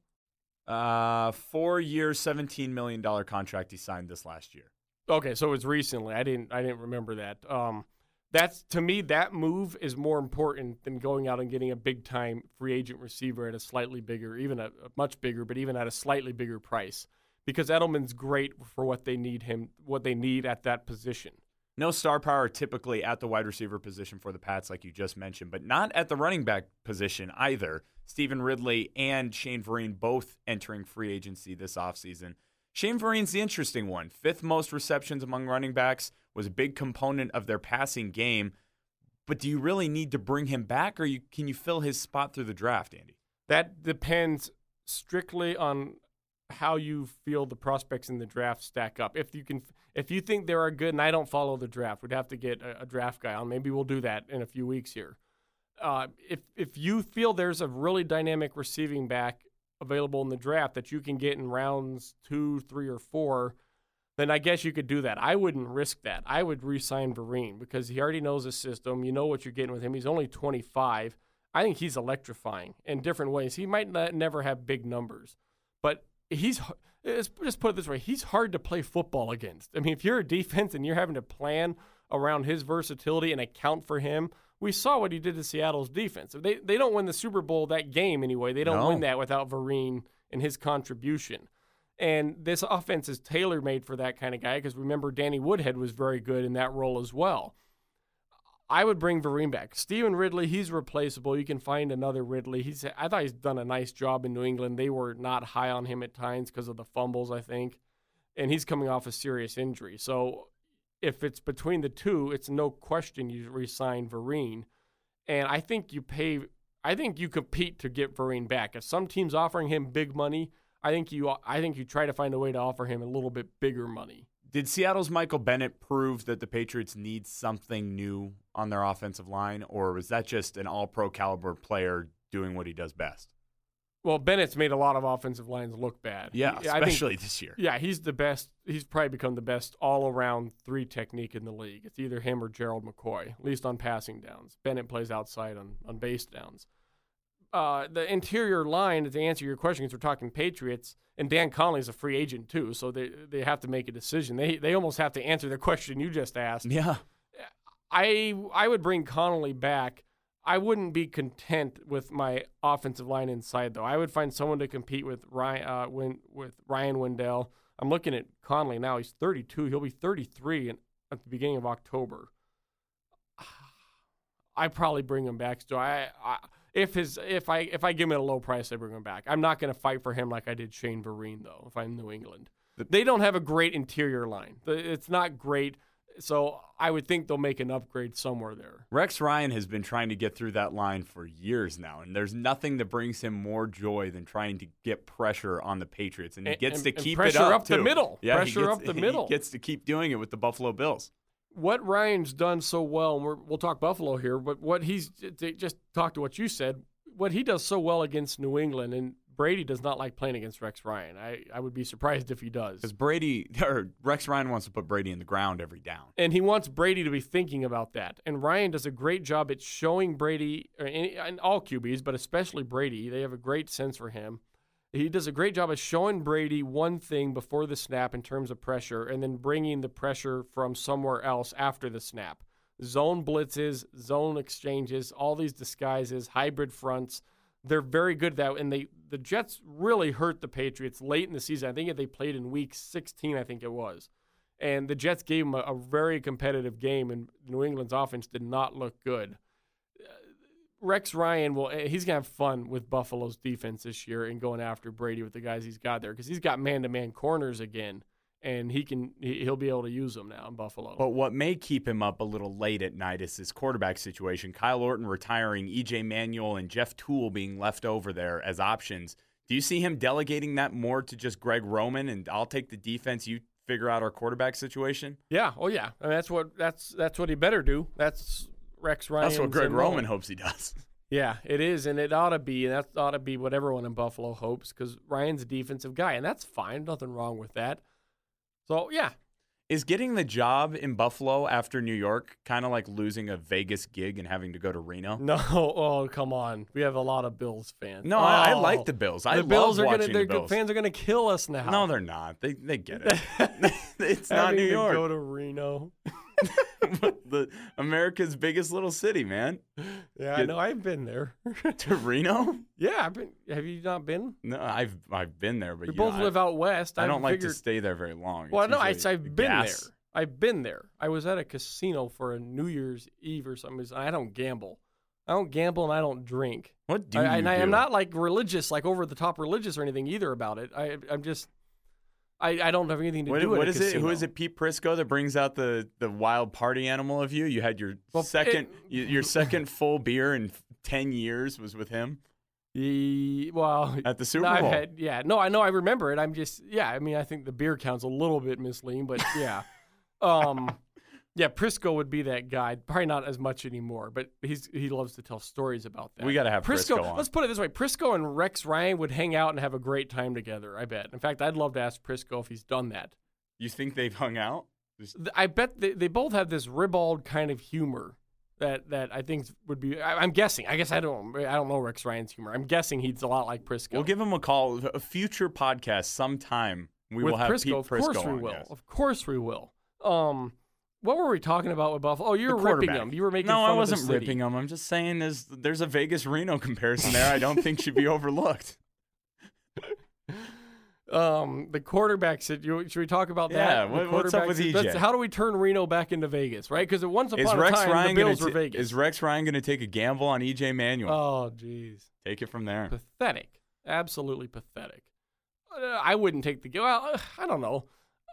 Uh, four years, seventeen million dollars contract he signed this last year. Okay, so it was recently. I didn't I didn't remember that. Um, that's to me that move is more important than going out and getting a big time free agent receiver at a slightly bigger, even a, a much bigger, but even at a slightly bigger price. Because Edelman's great for what they need him, what they need at that position. No star power typically at the wide receiver position for the Pats, like you just mentioned, but not at the running back position either. Stephen Ridley and Shane Vereen both entering free agency this offseason. Shane Vereen's the interesting one. Fifth most receptions among running backs, was a big component of their passing game. But do you really need to bring him back, or you, can you fill his spot through the draft, Andy? That depends strictly on how you feel the prospects in the draft stack up. If you can, if you think they are good, and I don't follow the draft, we'd have to get a, a draft guy on. Maybe we'll do that in a few weeks here. Uh, if if you feel there's a really dynamic receiving back available in the draft that you can get in rounds two, three, or four, then I guess you could do that. I wouldn't risk that. I would re-sign Vereen because he already knows the system. You know what you're getting with him. He's only twenty-five. I think he's electrifying in different ways. He might not, never have big numbers, but he's just put it this way, he's hard to play football against. I mean, if you're a defense and you're having to plan around his versatility and account for him, we saw what he did to Seattle's defense. They they don't win the Super Bowl that game anyway. They don't no. win that without Vereen and his contribution. And this offense is tailor-made for that kind of guy because remember, Danny Woodhead was very good in that role as well. I would bring Vereen back. Stephen Ridley, he's replaceable. You can find another Ridley. He's I thought he's done a nice job in New England. They were not high on him at times because of the fumbles, I think. And he's coming off a serious injury. So if it's between the two, it's no question you re-sign Vereen. And I think you pay I think you compete to get Vereen back. If some team's offering him big money, I think you I think you try to find a way to offer him a little bit bigger money. Did Seattle's Michael Bennett prove that the Patriots need something new on their offensive line, or was that just an all-pro caliber player doing what he does best? Well, Bennett's made a lot of offensive lines look bad. Yeah, he, especially think, this year. Yeah, he's the best. He's probably become the best all-around three technique in the league. It's either him or Gerald McCoy, at least on passing downs. Bennett plays outside on, on base downs. Uh, the interior line, to answer your question, because we're talking Patriots, and Dan Connolly's a free agent too, so they they have to make a decision. They they almost have to answer the question you just asked. Yeah. I I would bring Connolly back. I wouldn't be content with my offensive line inside, though. I would find someone to compete with Ryan, uh, Win, with Ryan Wendell. I'm looking at Connolly now. He's thirty-two. He'll be thirty-three in, at the beginning of October. I probably bring him back. So I, I if his if I if I give him at a low price, I bring him back. I'm not going to fight for him like I did Shane Vereen, though. If I'm New England, they don't have a great interior line. It's not great. So I would think they'll make an upgrade somewhere there. Rex Ryan has been trying to get through that line for years now, and there's nothing that brings him more joy than trying to get pressure on the Patriots, and he gets and, to and keep pressure it up, up too. the middle. Yeah, pressure gets, up the middle. He gets to keep doing it with the Buffalo Bills. What Ryan's done so well, and we're, we'll talk Buffalo here, but what he's just talk to what you said. What he does so well against New England, and Brady does not like playing against Rex Ryan. I, I would be surprised if he does. Because Brady or Rex Ryan wants to put Brady in the ground every down. And he wants Brady to be thinking about that. And Ryan does a great job at showing Brady, or any, and all Q Bs, but especially Brady. They have a great sense for him. He does a great job of showing Brady one thing before the snap in terms of pressure and then bringing the pressure from somewhere else after the snap. Zone blitzes, zone exchanges, all these disguises, hybrid fronts. They're very good at that, and they the Jets really hurt the Patriots late in the season. I think they played in week sixteen, I think it was. And the Jets gave them a, a very competitive game, and New England's offense did not look good. Rex Ryan, will he's going to have fun with Buffalo's defense this year and going after Brady with the guys he's got there because he's got man-to-man corners again, and he can he, he'll be able to use them now in Buffalo. But what may keep him up a little late at night is his quarterback situation. Kyle Orton retiring, E J Manuel and Jeff Toole being left over there as options. Do you see him delegating that more to just Greg Roman and I'll take the defense, you figure out our quarterback situation? Yeah, oh yeah. I mean, that's what that's that's what he better do. That's Rex Ryan. That's what Greg Roman hopes he does. Yeah, it is, and it ought to be, and that ought to be what everyone in Buffalo hopes because Ryan's a defensive guy, and that's fine. Nothing wrong with that. So, yeah. Is getting the job in Buffalo after New York kind of like losing a Vegas gig and having to go to Reno? No. Oh, come on. We have a lot of Bills fans. No, oh, I, I like the Bills. I the love Bills are watching gonna, the Bills. Fans are going to kill us now. No, they're not. They they get it. It's not New York. Go to Reno. the America's biggest little city, man. Yeah, Get, I know. I've been there. To Reno? Yeah, I've been. Have you not been? No, I've I've been there, but we you both know, live I, out west. I I've don't like figured, to stay there very long. Well, it's no, I, I've been gas. there. I've been there. I was at a casino for a New Year's Eve or something. I don't gamble. I don't gamble and I don't drink. What do I, you and do? I am not like religious, like over the top religious or anything either about it. I, I'm just. I, I don't have anything to what, do with What a is casino. it? Who is it? Pete Prisco that brings out the, the wild party animal of you? You had your well, second it, your second full beer in ten years was with him. He, well, at the Super I've Bowl. Had, yeah, no, I know, I remember it. I'm just, yeah. I mean, I think the beer count's a little bit misleading, but yeah, um, yeah. Prisco would be that guy. Probably not as much anymore, but he's he loves to tell stories about that. We got to have Prisco, Prisco on. Let's put it this way: Prisco and Rex Ryan would hang out and have a great time together. I bet. In fact, I'd love to ask Prisco if he's done that. You think they've hung out? Just... I bet they, they both have this ribald kind of humor that, that I think would be. I, I'm guessing. I guess I don't. I don't know Rex Ryan's humor. I'm guessing he's a lot like Prisco. We'll give him a call. A future podcast sometime. We With will have Prisco, Pete of Prisco course we on, will. yes. Of course we will. Um, what were we talking about with Buffalo? Oh, you're The ripping quarterback. him. You were making no, fun I of the wasn't city. ripping him. I'm just saying there's there's a Vegas Reno comparison there. I don't think should be overlooked. Um, the quarterback situation. Should we talk about Yeah, that? what- The what's up quarterback with sit- E J? that's- How do we turn Reno back into Vegas? Right? Because once upon Is a Rex time Ryan the Bills gonna were t- Vegas. Is Rex Ryan going to take a gamble on E J Manuel? Oh, jeez. Take it from there. Pathetic. Absolutely pathetic. Uh, I wouldn't take the. Well, uh, I don't know.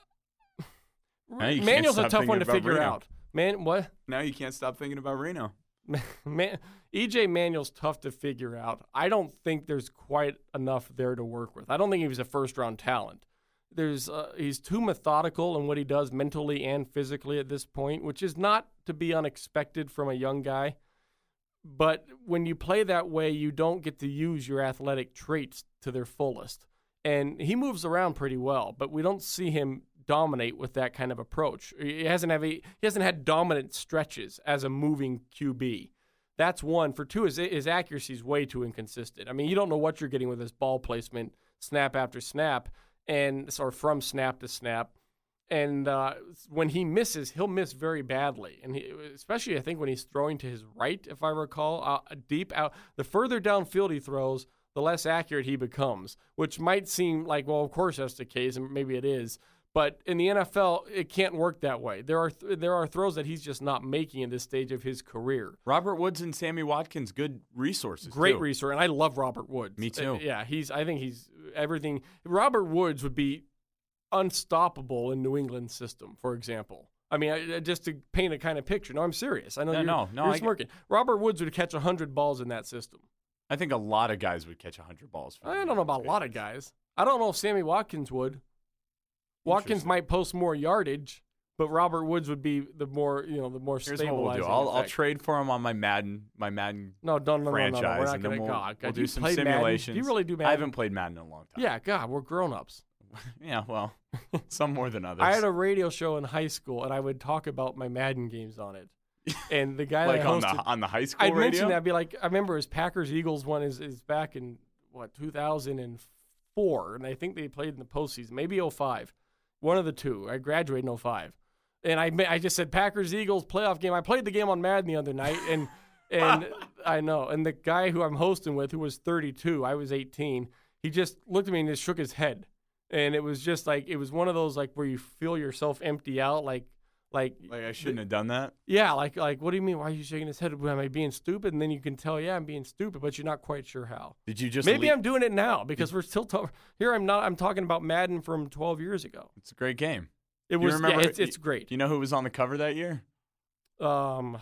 Now you can't Manuel's a stop tough thinking one to about figure Reno. out. Man, what? Now you can't stop thinking about Reno. Man, E J Manuel's tough to figure out. I don't think there's quite enough there to work with. I don't think he was a first-round talent. There's uh, he's too methodical in what he does mentally and physically at this point, which is not to be unexpected from a young guy. But when you play that way, you don't get to use your athletic traits to their fullest. And he moves around pretty well, but we don't see him dominate with that kind of approach. He hasn't have a, he hasn't had dominant stretches as a moving Q B. That's one. For two, his, his accuracy is way too inconsistent. I mean, you don't know what you're getting with his ball placement, snap after snap, and or from snap to snap. And uh, when he misses, he'll miss very badly. And he, especially, I think, when he's throwing to his right, if I recall, uh, deep out. The further downfield he throws, the less accurate he becomes, which might seem like, well, of course that's the case, and maybe it is. But in the N F L, it can't work that way. There are th- there are throws that he's just not making at this stage of his career. Robert Woods and Sammy Watkins, good resources. Great too. resource, and I love Robert Woods. Me too. Uh, yeah, he's. I think he's everything. Robert Woods would be unstoppable in New England's system, for example. I mean, I, just to paint a kind of picture. No, I'm serious. I know No, you're, no, no, you're I- smirking. Robert Woods would catch one hundred balls in that system. I think a lot of guys would catch one hundred balls. For I the don't know about a lot of Patriots. guys. I don't know if Sammy Watkins would. Watkins Interesting. might post more yardage, but Robert Woods would be the more, you know, the more Here's stabilizing what we'll do. I'll, I'll effect. trade for him on my Madden, my Madden No, no, no, no, no, no. franchise, We're not and going then to. we'll, God, we'll God, do you some play Madden? simulations. Do you really do Madden? I haven't played Madden in a long time. Yeah, God, we're grown-ups. Yeah, well, some more than others. I had a radio show in high school, and I would talk about my Madden games on it. And the guy like that on hosted, the on the high school I'd radio. mention that. I'd be like, I remember his Packers Eagles one is, is back in what two thousand four, and I think they played in the postseason, maybe oh five. One of the two. I graduated in oh five. And I I just said Packers-Eagles playoff game. I played the game on Madden the other night, and and I know. And the guy who I'm hosting with, who was thirty-two, I was eighteen, he just looked at me and just shook his head. And it was just like, it was one of those like where you feel yourself empty out, like, Like, like I shouldn't have done that? Yeah, like, like what do you mean? Why are you shaking his head? Am I being stupid? And then you can tell, yeah, I'm being stupid, but you're not quite sure how. Did you just Maybe leave? I'm doing it now because we're still talking. Here I'm not. I'm talking about Madden from twelve years ago. It's a great game. It You was. remember- yeah, it's, it's great. Do you know who was on the cover that year? Um,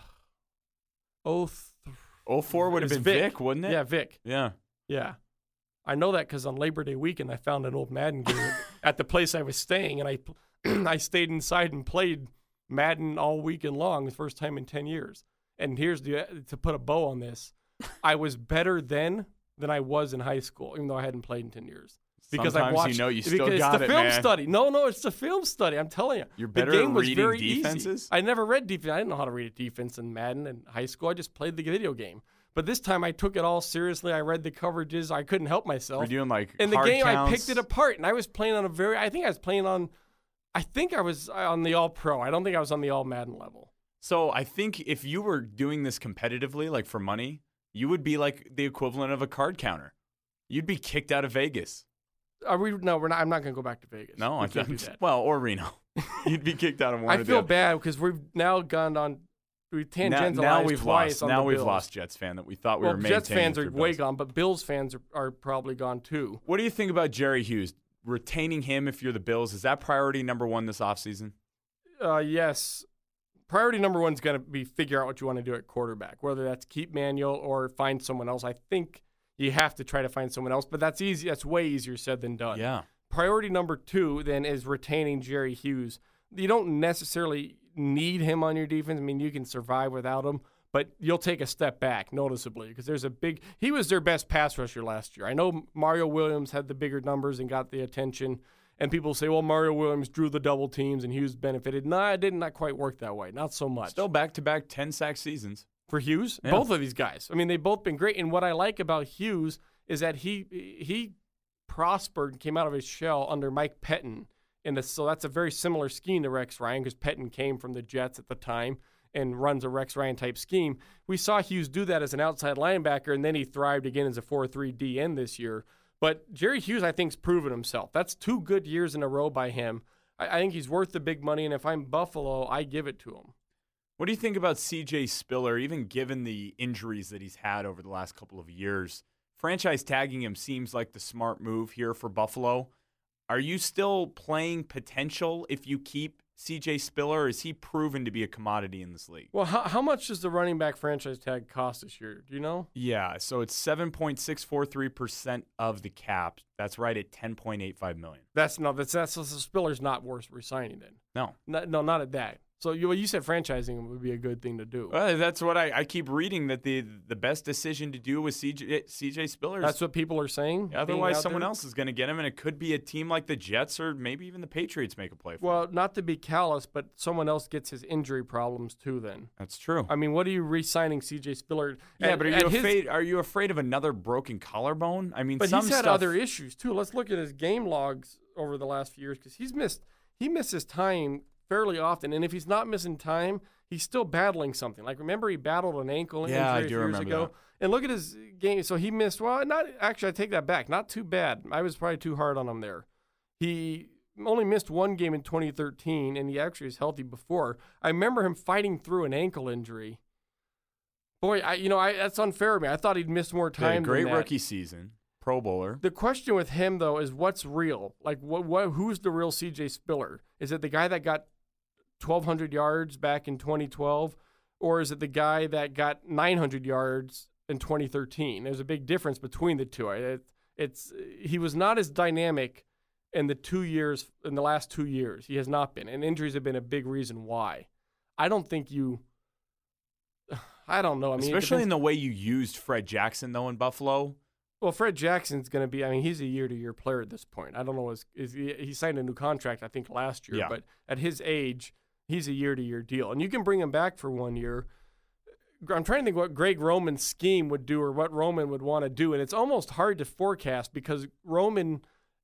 oh, th- oh four would have it's been Vic. Vic, wouldn't it? yeah, Vic. Yeah. Yeah, I know that because on Labor Day weekend I found an old Madden game at the place I was staying, and I I stayed inside and played Madden all weekend long, the first time in ten years. And here's the to put a bow on this, I was better then than I was in high school, even though I hadn't played in ten years. Because Sometimes I watched, you know you still because got it's the it, film man. study. No, no, it's the film study. I'm telling you, You're better the game at was reading very defenses? Easy. I never read defense. I didn't know how to read a defense in Madden in high school. I just played the video game. But this time I took it all seriously. I read the coverages. I couldn't help myself. We're doing like In the hard game, counts. I picked it apart, and I was playing on a very. I think I was playing on. I think I was on the All Pro. I don't think I was on the All Madden level. So I think if you were doing this competitively, like for money, you would be like the equivalent of a card counter. You'd be kicked out of Vegas. Are we? No, we're not. I'm not going to go back to Vegas. No, we I can't do think that. well, or Reno. You'd be kicked out of one. I of feel them. bad because we've now gone on. We Now, tangentialized now we've twice lost. on Now the we've Bills. lost Jets fan that we thought we well, were Jets maintaining fans are through way Bills. gone, but Bills fans are, are probably gone too. What do you think about Jerry Hughes? Retaining him if you're the Bills, is that priority number one this offseason? Uh, yes. Priority number one is going to be figure out what you want to do at quarterback, whether that's keep Manuel or find someone else. I think you have to try to find someone else, but that's easy. That's way easier said than done. Yeah. Priority number two then is retaining Jerry Hughes. You don't necessarily need him on your defense. I mean, you can survive without him, but you'll take a step back noticeably because there's a big – he was their best pass rusher last year. I know Mario Williams had the bigger numbers and got the attention, and people say, well, Mario Williams drew the double teams and Hughes benefited. No, it did not quite work that way. Not so much. Still back-to-back ten-sack seasons. For Hughes, Yeah. both of these guys. I mean, they've both been great. And what I like about Hughes is that he he prospered and came out of his shell under Mike Pettin. In the, so that's a very similar scheme to Rex Ryan because Pettin came from the Jets at the time and runs a Rex Ryan type scheme. We saw Hughes do that as an outside linebacker, and then he thrived again as a four three D N this year. But Jerry Hughes, I think, has proven himself. That's two good years in a row by him. I, I think he's worth the big money, and if I'm Buffalo, I give it to him. What do you think about C J Spiller, even given the injuries that he's had over the last couple of years? Franchise tagging him seems like the smart move here for Buffalo. Are you still playing potential if you keep C J Spiller, or is he proven to be a commodity in this league? Well, how, how much does the running back franchise tag cost this year? Do you know? Yeah, so it's seven point six four three percent of the cap. That's right at ten point eight five million dollars. That's no, that's that's so Spiller's not worth resigning then. No. No, no, not at that. So you you said franchising would be a good thing to do. Well, that's what I, I keep reading, that the the best decision to do was C J, C J Spiller. That's what people are saying. Otherwise, being out someone there? else is going to get him, and it could be a team like the Jets or maybe even the Patriots make a play for him. Well, not to be callous, but someone else gets his injury problems too. Then That's true. I mean, what are you re-signing C J Spiller? yeah, at- but are at you his- afraid? Are you afraid of another broken collarbone? I mean, But some he's had stuff, other issues too. Let's look at his game logs over the last few years because he's missed he misses time fairly often, and if he's not missing time, he's still battling something. Like remember, he battled an ankle Yeah, I injury a do few years remember ago, that. and look at his game. So he missed. Well, not actually. I take that back. Not too bad. I was probably too hard on him there. He only missed one game in twenty thirteen, and he actually was healthy before. I remember him fighting through an ankle injury. Boy, I you know I, that's unfair of me. I thought he'd missed more He had time. a great than that. rookie season, Pro Bowler. The question with him though is what's real? Like what, what who's the real C J Spiller? Is it the guy that got twelve hundred yards back in twenty twelve, or is it the guy that got nine hundred yards in twenty thirteen? There's a big difference between the two. It, it's he was not as dynamic in the two years in the last two years. He has not been, and injuries have been a big reason why. I don't think you. I don't know. I mean, it Especially in depends- the way you used Fred Jackson, though, in Buffalo. Well, Fred Jackson's going to be, I mean, he's a year-to-year player at this point. I don't know, is, is he, he signed a new contract, I think, last year. Yeah. But at his age, he's a year-to-year deal. And you can bring him back for one year. I'm trying to think what Greg Roman's scheme would do or what Roman would want to do. And it's almost hard to forecast because Roman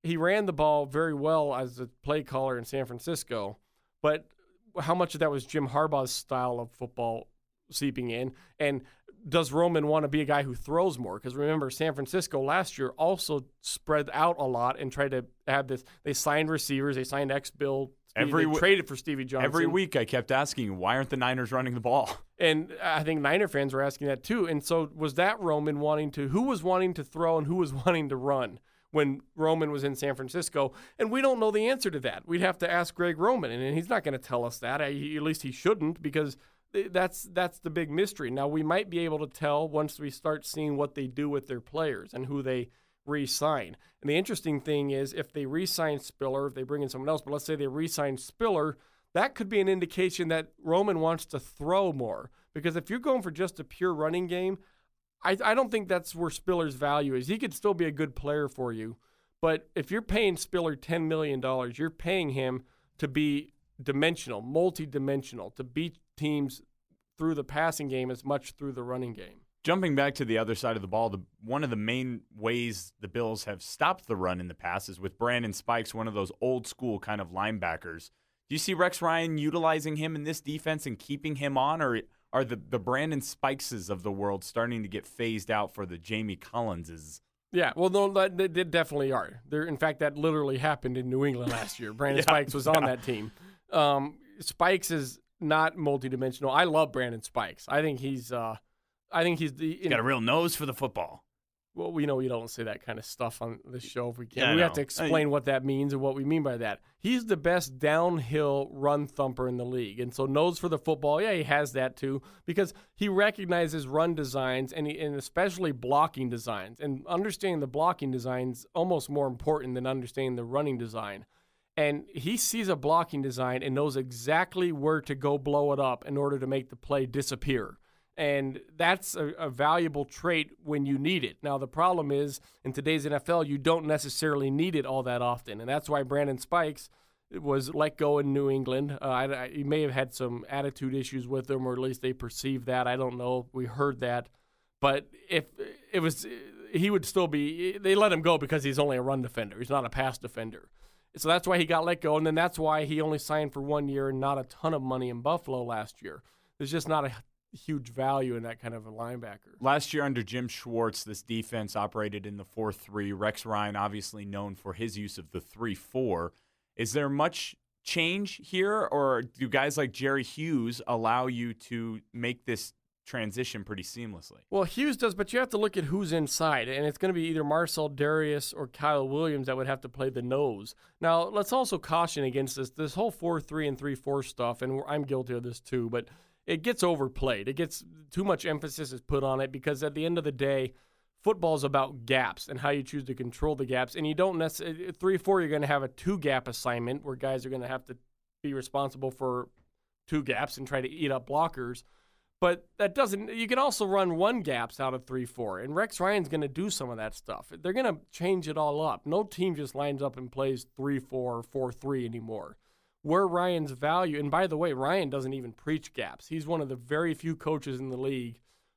he ran the ball very well as a play caller in San Francisco, but how much of that was Jim Harbaugh's style of football seeping in? And does Roman want to be a guy who throws more? Because remember, San Francisco last year also spread out a lot and tried to have this. They signed receivers. They signed ex-Bill. Every they w- traded for Stevie Johnson. Every week I kept asking you, why aren't the Niners running the ball? And I think Niner fans were asking that too. And so was that Roman wanting to – who was wanting to throw and who was wanting to run when Roman was in San Francisco? And we don't know the answer to that. We'd have to ask Greg Roman, and he's not going to tell us that. I, at least he shouldn't, because – That's that's the big mystery. Now, we might be able to tell once we start seeing what they do with their players and who they re-sign. And the interesting thing is, if they re-sign Spiller, if they bring in someone else, but let's say they re-sign Spiller, that could be an indication that Roman wants to throw more. Because if you're going for just a pure running game, I, I don't think that's where Spiller's value is. He could still be a good player for you. But if you're paying Spiller ten million dollars, you're paying him to be dimensional, multi-dimensional, to beat teams through the passing game as much through the running game. Jumping back to the other side of the ball, the, one of the main ways the Bills have stopped the run in the past is with Brandon Spikes, one of those old school kind of linebackers. Do you see Rex Ryan utilizing him in this defense and keeping him on, or are the, the Brandon Spikeses of the world starting to get phased out for the Jamie Collinses? Yeah, well, no, that, they, they definitely are. There, in fact, that literally happened in New England last year. Brandon yeah, Spikes was on yeah. that team. Um, Spikes is not multidimensional. I love Brandon Spikes. I think he's, uh, I think he's the. He's got a real nose for the football. Well, we know we don't say that kind of stuff on this show if we can. Yeah, we I have know. to explain what that means and what we mean by that. He's the best downhill run thumper in the league, and so nose for the football. Yeah, he has that too, because he recognizes run designs and he, and especially blocking designs. And understanding the blocking designs almost more important than understanding the running design. And he sees a blocking design and knows exactly where to go blow it up in order to make the play disappear. And that's a, a valuable trait when you need it. Now, the problem is, in today's N F L, you don't necessarily need it all that often. And that's why Brandon Spikes was let go in New England. Uh, I, I, he may have had some attitude issues with him, or at least they perceived that. I don't know. We heard that. But if it was, he would still be, they let him go because he's only a run defender. He's not a pass defender. So that's why he got let go, and then that's why he only signed for one year and not a ton of money in Buffalo last year. There's just not a huge value in that kind of a linebacker. Last year under Jim Schwartz, this defense operated in the four three. Rex Ryan obviously known for his use of the three four. Is there much change here, or do guys like Jerry Hughes allow you to make this transition pretty seamlessly? Well, Hughes does, but you have to look at who's inside, and it's going to be either Marcel Darius or Kyle Williams that would have to play the nose. Now, let's also caution against this this whole four three and three four stuff, and I'm guilty of this too, but it gets overplayed. It gets too much emphasis is put on it, because at the end of the day, football is about gaps and how you choose to control the gaps, and you don't necessarily three four. You're going to have a two gap assignment where guys are going to have to be responsible for two gaps and try to eat up blockers. But that doesn't – you can also run one gaps out of three four, and Rex Ryan's going to do some of that stuff. They're going to change it all up. No team just lines up and plays three four or four three anymore. Where Ryan's value – and by the way, Ryan doesn't even preach gaps. He's one of the very few coaches in the league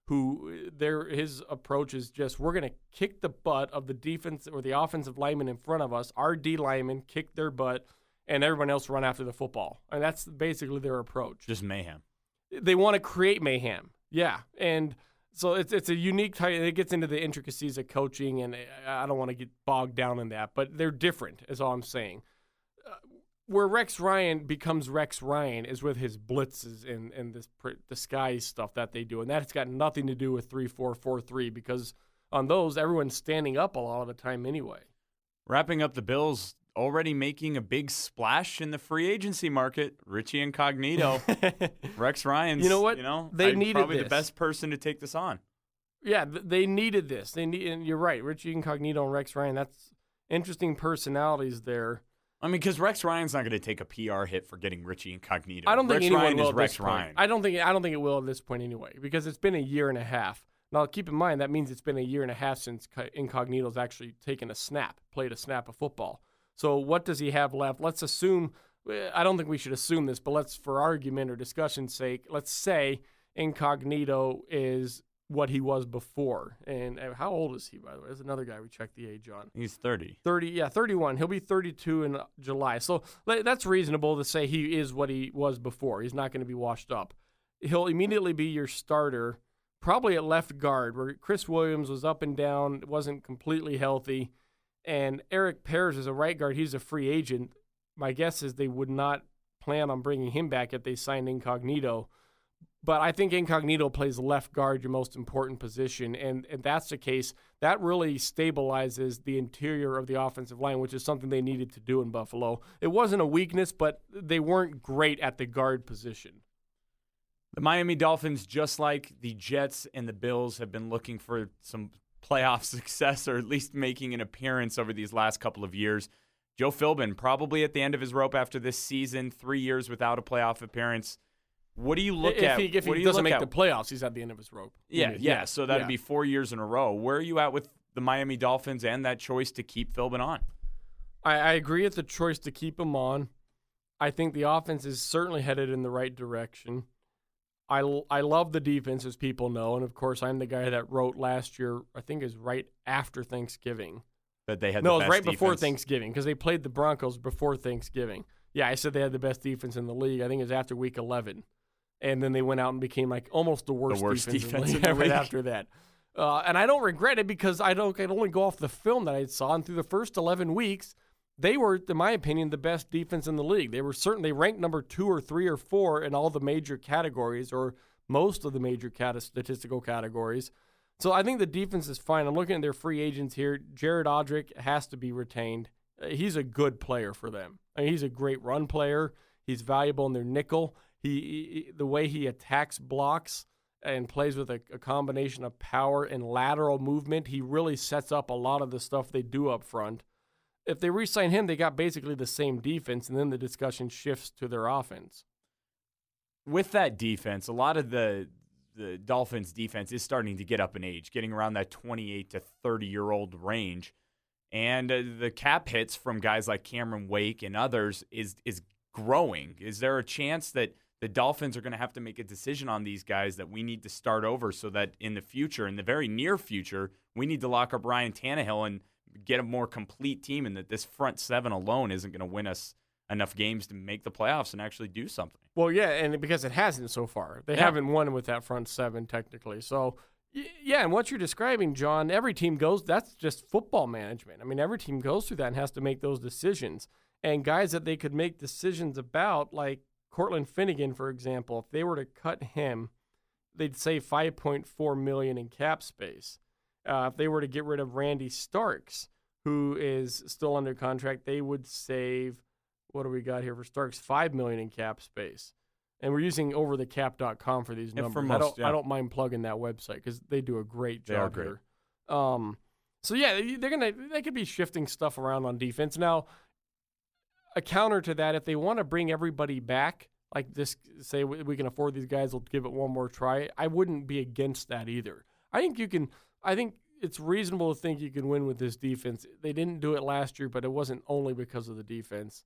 who their his approach is just, we're going to kick the butt of the defense or the offensive lineman in front of us. Our D linemen kick their butt, and everyone else run after the football. And that's basically their approach. Just mayhem. They want to create mayhem, yeah, and so it's it's a unique type. It gets into the intricacies of coaching, and I don't want to get bogged down in that, but they're different, is all I'm saying. Uh, where Rex Ryan becomes Rex Ryan is with his blitzes and and this pr- disguise stuff that they do, and that's got nothing to do with three four four three, because on those everyone's standing up a lot of the time anyway. Wrapping up the Bills. Already making a big splash in the free agency market, Richie Incognito, Rex Ryan's. You know what? You know, they I'm needed probably this. the best person to take this on. Yeah, they needed this. They need, and you're right, Richie Incognito and Rex Ryan. That's interesting personalities there. I mean, because Rex Ryan's not going to take a P R hit for getting Richie Incognito. I don't think Rex anyone Ryan will is at Rex this point. Ryan. I don't think I don't think it will at this point anyway, because it's been a year and a half. Now, keep in mind that means it's been a year and a half since Incognito's actually taken a snap, played a snap of football. So what does he have left? Let's assume, I don't think we should assume this, but let's, for argument or discussion's sake, let's say Incognito is what he was before. And uh, how old is he, by the way? There's another guy we checked the age on. He's thirty. thirty, yeah, thirty-one. He'll be thirty-two in July. So that's reasonable to say he is what he was before. He's not going to be washed up. He'll immediately be your starter, probably at left guard, where Chris Williams was up and down, wasn't completely healthy. And Eric Pears is a right guard. He's a free agent. My guess is they would not plan on bringing him back if they signed Incognito. But I think Incognito plays left guard, your most important position. And if that's the case, that really stabilizes the interior of the offensive line, which is something they needed to do in Buffalo. It wasn't a weakness, but they weren't great at the guard position. The Miami Dolphins, just like the Jets and the Bills, have been looking for some playoff success, or at least making an appearance over these last couple of years. Joe Philbin, probably at the end of his rope after this season, three years without a playoff appearance. What do you look if at? He, if what he do doesn't make at? the playoffs, he's at the end of his rope. Yeah, yeah. yeah. So that'd yeah. be four years in a row. Where are you at with the Miami Dolphins and that choice to keep Philbin on? I, I agree with the choice to keep him on. I think the offense is certainly headed in the right direction. I, I love the defense, as people know. And, of course, I'm the guy that wrote last year, I think it was right after Thanksgiving. That they had no, the best it was right defense. before Thanksgiving, because they played the Broncos before Thanksgiving. Yeah, I said they had the best defense in the league. I think it was after week eleven. And then they went out and became like almost the worst, the worst defense, defense in the league, right after that. Uh, and I don't regret it, because I don't. I can only go off the film that I saw. And through the first eleven weeks, they were, in my opinion, the best defense in the league. They were certainly ranked number two or three or four in all the major categories, or most of the major cat- statistical categories. So I think the defense is fine. I'm looking at their free agents here. Jared Odrick has to be retained. Uh, he's a good player for them. I mean, he's a great run player. He's valuable in their nickel. He, he the way he attacks blocks and plays with a, a combination of power and lateral movement, he really sets up a lot of the stuff they do up front. If they re-sign him, they got basically the same defense, and then the discussion shifts to their offense. With that defense, a lot of the the Dolphins' defense is starting to get up in age, getting around that twenty-eight to thirty-year-old range. And uh, the cap hits from guys like Cameron Wake and others is is growing. Is there a chance that the Dolphins are going to have to make a decision on these guys, that we need to start over, so that in the future, in the very near future, we need to lock up Ryan Tannehill and get a more complete team, and that this front seven alone isn't going to win us enough games to make the playoffs and actually do something? Well, yeah, and because it hasn't so far. They yeah. haven't won with that front seven technically. So, yeah, and what you're describing, John, every team goes, that's just football management. I mean, every team goes through that and has to make those decisions. And guys that they could make decisions about, like Cortland Finnegan, for example, if they were to cut him, they'd save five point four million dollars in cap space. Uh, if they were to get rid of Randy Starks, who is still under contract, they would save, what do we got here for Starks? five million dollars in cap space. And we're using over the cap dot com for these Yeah, numbers. for most, I don't yeah. I don't mind plugging that website, because they do a great They are job great. here. Um, so yeah, they're gonna they could be shifting stuff around on defense. Now, a counter to that, if they want to bring everybody back, like this, say we we can afford these guys, we'll give it one more try, I wouldn't be against that either. I think you can. I think it's reasonable to think you can win with this defense. They didn't do it last year, but it wasn't only because of the defense.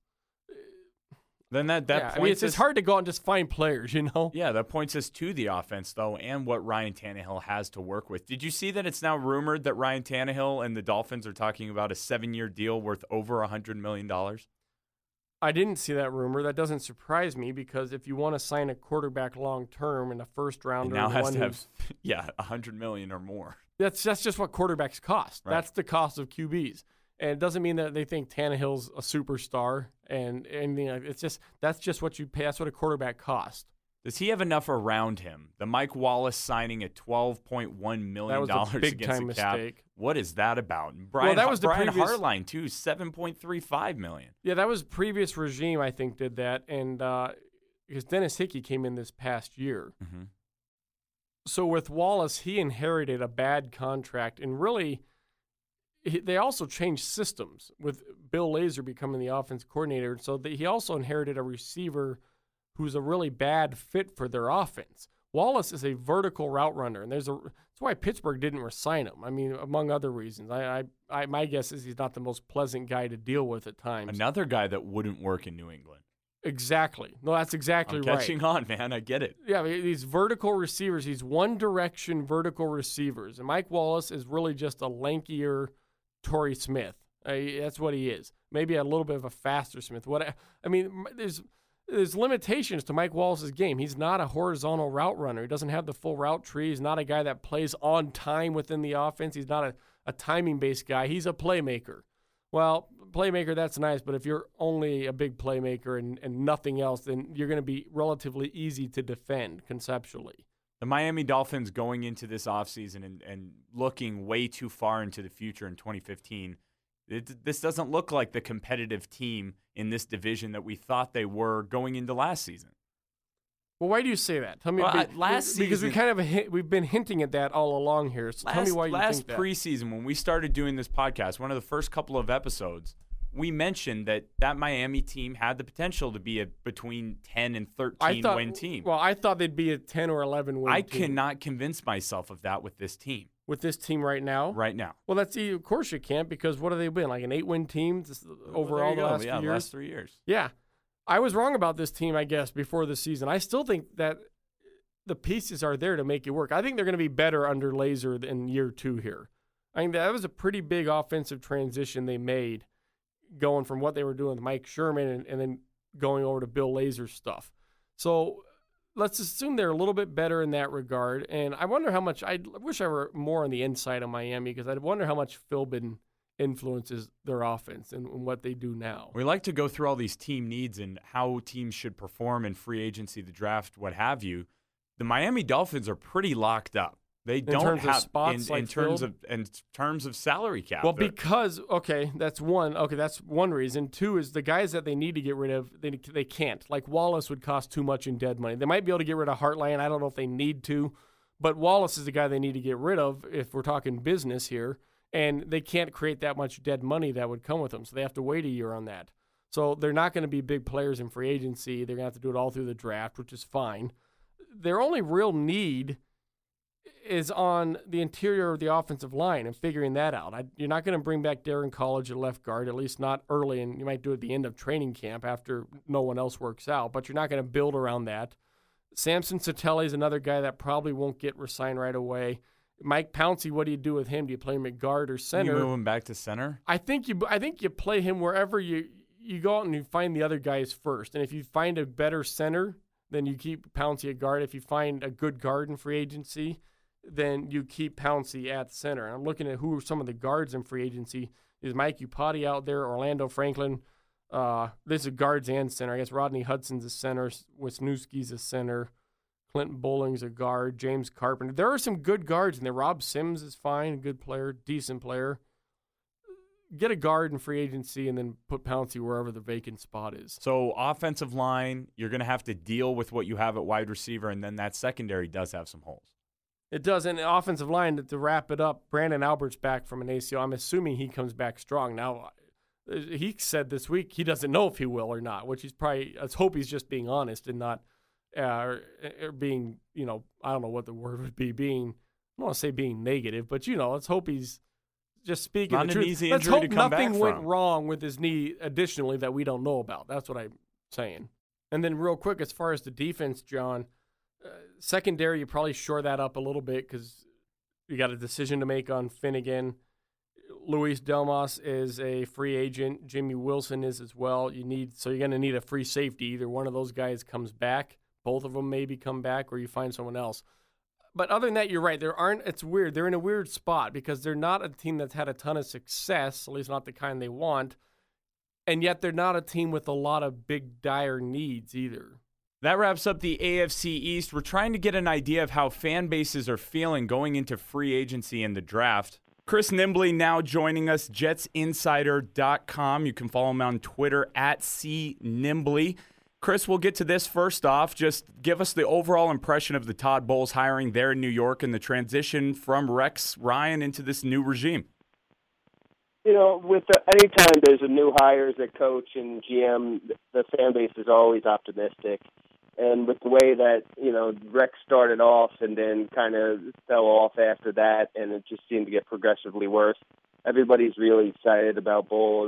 Then that, that yeah, points I mean, it's, us, it's hard to go out and just find players, you know? Yeah, that points us to the offense, though, and what Ryan Tannehill has to work with. Did you see that it's now rumored that Ryan Tannehill and the Dolphins are talking about a seven-year deal worth over one hundred million dollars? I didn't see that rumor. That doesn't surprise me, because if you want to sign a quarterback long-term in a first-rounder, It now has one to have, who's- yeah, one hundred million dollars or more. That's that's just what quarterbacks cost. Right. That's the cost of Q Bs, and it doesn't mean that they think Tannehill's a superstar and anything. Like, it's just that's just what you pay. That's what a quarterback costs. Does he have enough around him? The Mike Wallace signing at twelve point one million dollars That was a big against time the cap. mistake. What is that about? Brian, that was the Brian previous- Hartline, too, seven point three five million dollars. Yeah, that was previous regime. I think did that, and uh, because Dennis Hickey came in this past year. Mm-hmm. So with Wallace, he inherited a bad contract, and really, he, they also changed systems with Bill Lazor becoming the offense coordinator. So that he also inherited a receiver who's a really bad fit for their offense. Wallace is a vertical route runner, and there's a that's why Pittsburgh didn't re-sign him. I mean, among other reasons. I, I, I my guess is he's not the most pleasant guy to deal with at times. Another guy that wouldn't work in New England. Exactly. No, that's exactly I'm right. catching on, man. I get it. Yeah, these vertical receivers, these one-direction vertical receivers. And Mike Wallace is really just a lankier Torrey Smith. Uh, that's what he is. Maybe a little bit of a faster Smith. What I mean, there's there's limitations to Mike Wallace's game. He's not a horizontal route runner. He doesn't have the full route tree. He's not a guy that plays on time within the offense. He's not a, a timing-based guy. He's a playmaker. Well, playmaker, that's nice, but if you're only a big playmaker and, and nothing else, then you're going to be relatively easy to defend conceptually. The Miami Dolphins going into this offseason and, and looking way too far into the future in twenty fifteen, it, this doesn't look like the competitive team in this division that we thought they were going into last season. Well, why do you say that? Tell me. Well, be, last because season, we kind of hit, we've been hinting at that all along here. So last, tell me why you last think that. preseason when we started doing this podcast, one of the first couple of episodes, we mentioned that that Miami team had the potential to be a between ten and thirteen thought, win team. Well, I thought they'd be a ten or eleven win I team. cannot convince myself of that with this team. With this team right now? Right now. Well, that's of course you can't, because what have they been? Like an eight-win team overall the last yeah, few years? last three years. Yeah. I was wrong about this team, I guess, before the season. I still think that the pieces are there to make it work. I think they're going to be better under Laser in year two here. I think that was a pretty big offensive transition they made, going from what they were doing with Mike Sherman and, and then going over to Bill Lazor's stuff. So let's assume they're a little bit better in that regard. And I wonder how much, I wish I were more on the inside of Miami, because I wonder how much Philbin influences their offense and, and what they do now. We like to go through all these team needs and how teams should perform in free agency, the draft, what have you. The Miami Dolphins are pretty locked up. They in don't terms have of spots in, like in terms filled? of in terms of salary cap. Well, They're- because okay, that's one. Okay, that's one reason. Two is the guys that they need to get rid of, they they can't. Like Wallace would cost too much in dead money. They might be able to get rid of Hartline. I don't know if they need to, but Wallace is the guy they need to get rid of if we're talking business here. And they can't create that much dead money that would come with them, so they have to wait a year on that. So they're not going to be big players in free agency. They're going to have to do it all through the draft, which is fine. Their only real need is on the interior of the offensive line and figuring that out. I, you're not going to bring back Darren College at left guard, at least not early, and you might do it at the end of training camp after no one else works out, but you're not going to build around that. Samson Satele is another guy that probably won't get re-signed right away. Mike Pouncey, what do you do with him? Do you play him at guard or center? You move him back to center? I think you I think you play him wherever you, you go out and you find the other guys first. And if you find a better center, then you keep Pouncey at guard. If you find a good guard in free agency, then you keep Pouncey at center. And I'm looking at who are some of the guards in free agency. Is Mike Upati out there? Orlando Franklin. Uh, this is guards and center. I guess Rodney Hudson's a center. Wisniewski's a center. Clinton Bowling's a guard. James Carpenter. There are some good guards in there. Rob Sims is fine. A good player. Decent player. Get a guard in free agency and then put Pouncey wherever the vacant spot is. So offensive line, you're going to have to deal with what you have at wide receiver, and then that secondary does have some holes. It does. And the offensive line, to wrap it up, Brandon Albert's back from an A C L. I'm assuming he comes back strong. Now, he said this week he doesn't know if he will or not, which he's probably, let's hope he's just being honest and not uh, or being, you know, I don't know what the word would be, being, I don't want to say being negative, but, you know, let's hope he's just speaking Not the an truth. easy Let's injury hope to come nothing back went from. wrong with his knee additionally that we don't know about. That's what I'm saying. And then real quick, as far as the defense, John, uh, secondary, you probably shore that up a little bit because you got a decision to make on Finnegan. Luis Delmas is a free agent. Jimmy Wilson is as well. You need so you're going to need a free safety. Either one of those guys comes back. Both of them maybe come back, or you find someone else. But other than that, you're right. There aren't. It's weird. They're in a weird spot because they're not a team that's had a ton of success, at least not the kind they want, and yet they're not a team with a lot of big dire needs either. That wraps up the A F C East. We're trying to get an idea of how fan bases are feeling going into free agency and the draft. Chris Nimbley now joining us, Jets Insider dot com. You can follow him on Twitter at C Nimbley. Chris, we'll get to this first off. Just give us the overall impression of the Todd Bowles hiring there in New York and the transition from Rex Ryan into this new regime. You know, with the, anytime there's a new hire as a coach and G M, the fan base is always optimistic. And with the way that, you know, Rex started off and then kind of fell off after that, and it just seemed to get progressively worse, everybody's really excited about Bowles.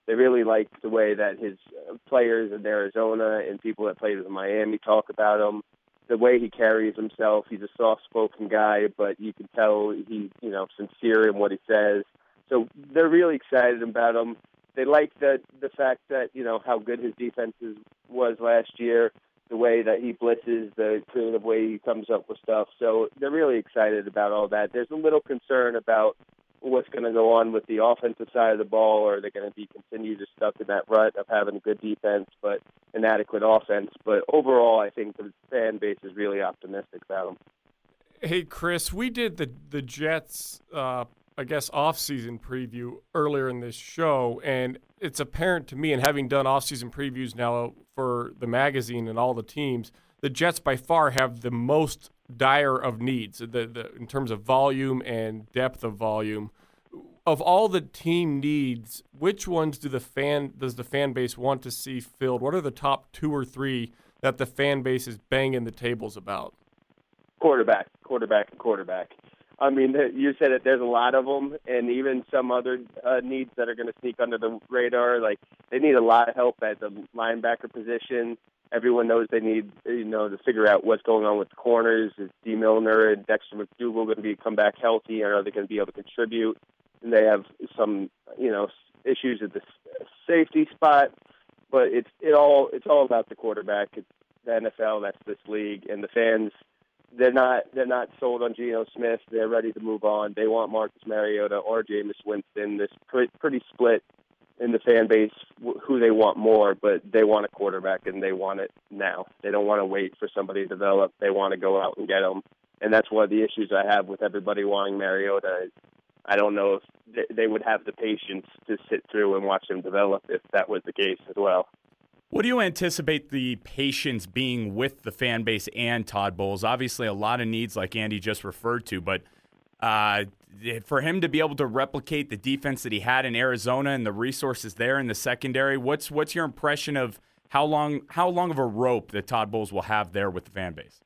They really like the way that his players in Arizona and people that played in Miami talk about him. The way he carries himself, he's a soft-spoken guy, but you can tell he's, you know, sincere in what he says. So they're really excited about him. They like the the fact that, you know, how good his defense is, was last year, the way that he blitzes, the creative way he comes up with stuff. So they're really excited about all that. There's a little concern about what's going to go on with the offensive side of the ball, or they're going to be continued to stuck in that rut of having a good defense but inadequate offense. But overall, I think the fan base is really optimistic about them. Hey, Chris, we did the the Jets, uh, I guess, off-season preview earlier in this show, and it's apparent to me, and having done off-season previews now for the magazine and all the teams, the Jets by far have the most dire of needs the, the, in terms of volume and depth of volume. Of all the team needs, which ones do the fan does the fan base want to see filled? What are the top two or three that the fan base is banging the tables about? Quarterback, quarterback, and quarterback. I mean, you said it. There's a lot of them, and even some other uh, needs that are going to sneak under the radar. Like they need a lot of help at the linebacker position. Everyone knows they need, you know, to figure out what's going on with the corners. Is D. Milner and Dexter McDougal going to be come back healthy, or are they going to be able to contribute? And they have some, you know, issues at the safety spot. But it's it all it's all about the quarterback. It's the N F L. That's this league, and the fans. They're not they're not sold on Geno Smith. They're ready to move on. They want Marcus Mariota or Jameis Winston. There's pre- pretty split in the fan base who they want more, but they want a quarterback, and they want it now. They don't want to wait for somebody to develop. They want to go out and get them. And that's one of the issues I have with everybody wanting Mariota. I don't know if they would have the patience to sit through and watch him develop if that was the case as well. What do you anticipate the patience being with the fan base and Todd Bowles? Obviously, a lot of needs like Andy just referred to, but uh, for him to be able to replicate the defense that he had in Arizona and the resources there in the secondary, what's what's your impression of how long how long of a rope that Todd Bowles will have there with the fan base?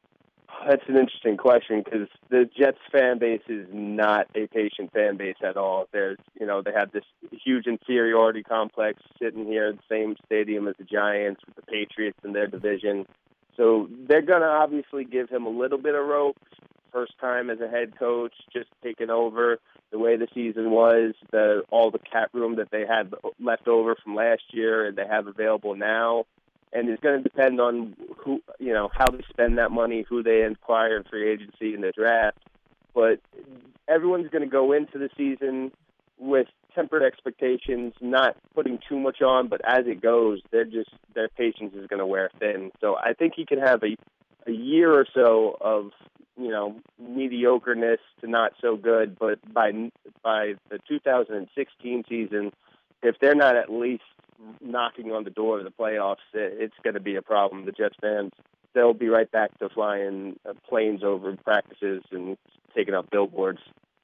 That's an interesting question because the Jets fan base is not a patient fan base at all. There's, you know, they have this huge inferiority complex sitting here in the same stadium as the Giants with the Patriots in their division. So they're going to obviously give him a little bit of rope. First time as a head coach, just taking over the way the season was, the all the cap room that they had left over from last year and they have available now. And it's going to depend on who, you know, how they spend that money, who they acquire in free agency and the draft. But everyone's going to go into the season with tempered expectations, not putting too much on. But as it goes, they're just their patience is going to wear thin. So I think he can have a a year or so of, you know, mediocreness to not so good. But by by the two thousand sixteen season, if they're not at least knocking on the door of the playoffs, it's going to be a problem. The Jets fans, they'll be right back to flying planes over practices and taking up billboards.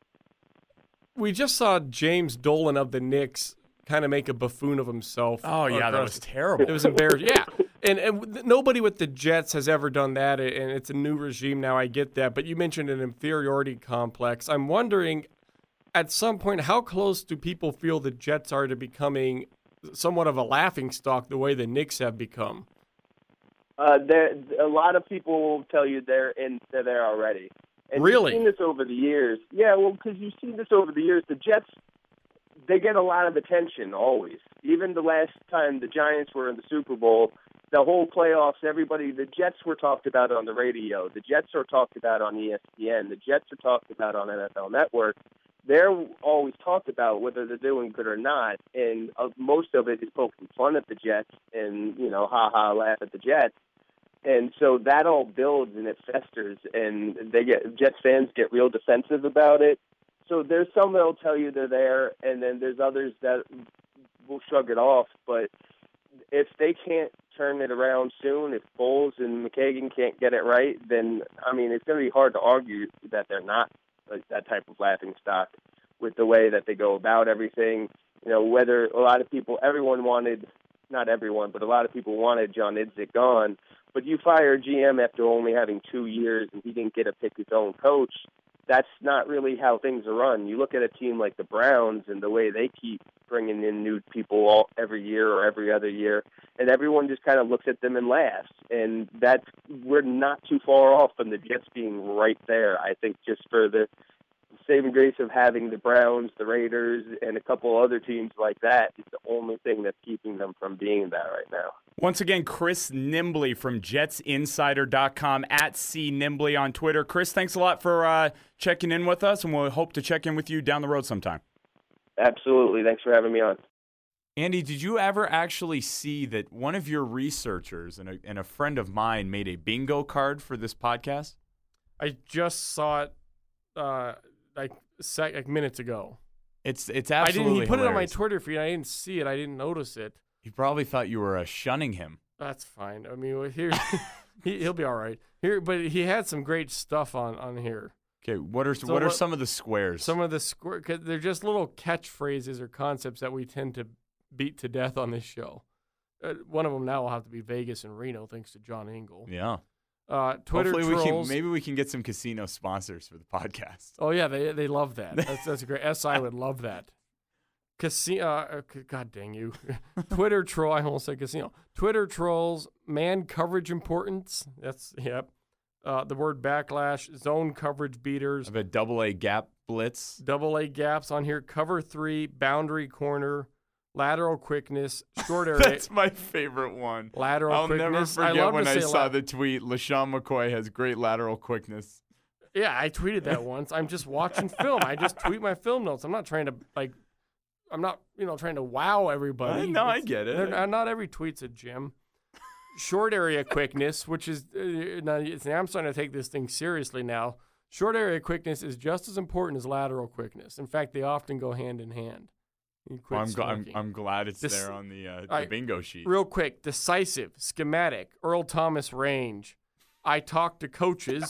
We just saw James Dolan of the Knicks kind of make a buffoon of himself. Oh, yeah, that was terrible. It was embarrassing. Yeah, and, and nobody with the Jets has ever done that, and it's a new regime now. I get that. But you mentioned an inferiority complex. I'm wondering, at some point, how close do people feel the Jets are to becoming somewhat of a laughingstock the way the Knicks have become? Uh, there, a lot of people will tell you they're in, they're there already. And really? You've seen this over the years. Yeah, well, because you've seen this over the years. The Jets, they get a lot of attention always. Even the last time the Giants were in the Super Bowl, the whole playoffs, everybody, the Jets were talked about on the radio. The Jets are talked about on E S P N. The Jets are talked about on N F L Network. They're always talked about whether they're doing good or not, and uh, most of it is poking fun at the Jets and, you know, ha-ha, laugh at the Jets. And so that all builds and it festers, and they get Jets fans get real defensive about it. So there's some that will tell you they're there, and then there's others that will shrug it off. But if they can't turn it around soon, if Bowles and McKagan can't get it right, then, I mean, it's going to be hard to argue that they're not like that type of laughing stock with the way that they go about everything. You know, whether a lot of people, everyone wanted, not everyone, but a lot of people wanted John Idzik gone. But you fire a G M after only having two years and he didn't get to pick his own coach, that's not really how things are run. You look at a team like the Browns and the way they keep bringing in new people all every year or every other year, and everyone just kind of looks at them and laughs. And that's, we're not too far off from the Jets being right there. I think just for the saving grace of having the Browns, the Raiders, and a couple other teams like that is the only thing that's keeping them from being that right now. Once again, Chris Nimbley from Jets Insider dot com, at C Nimbley on Twitter. Chris, thanks a lot for uh, checking in with us, and we'll hope to check in with you down the road sometime. Absolutely. Thanks for having me on. Andy, did you ever actually see that one of your researchers and a, and a friend of mine made a bingo card for this podcast? I just saw it uh, like, sec- like minutes ago. It's it's I absolutely didn't. He put hilarious. it on my Twitter feed. I didn't see it. I didn't notice it. He probably thought you were uh, shunning him. That's fine. I mean, here he, he'll be all right. Here, but he had some great stuff on, on here. Okay, what are So what are what- some of the squares? Some of the square, cause they're just little catchphrases or concepts that we tend to beat to death on this show. Uh, one of them now will have to be Vegas and Reno, thanks to John Engel. yeah. Uh, Twitter Hopefully trolls. we can maybe we can get some casino sponsors for the podcast. Oh yeah, they they love that. That's that's great. S I would love that. Casino. Uh, God dang you. Twitter troll. I almost said casino. Twitter trolls. Man coverage importance. That's yep. Uh, the word backlash. Zone coverage beaters. I have a double A gap blitz. Double A gaps on here. Cover three. Boundary corner. Lateral quickness. Short area. That's my favorite one. Lateral I'll never quickness. I forget love when to I say saw la- the tweet. LaShawn McCoy has great lateral quickness. Yeah, I tweeted that once. I'm just watching film. I just tweet my film notes. I'm not trying to like. I'm not, you know, trying to wow everybody. I know, I It's- get it. they're Not, not every tweet's a gym. Short area quickness, which is uh, now, it's, now I'm starting to take this thing seriously now. Short area quickness is just as important as lateral quickness. In fact, they often go hand in hand. You quit Well, I'm, gl- I'm smoking. I'm glad it's This- there on the, uh, the right, bingo sheet. Real quick, decisive, schematic, Earl Thomas range. I talk to coaches.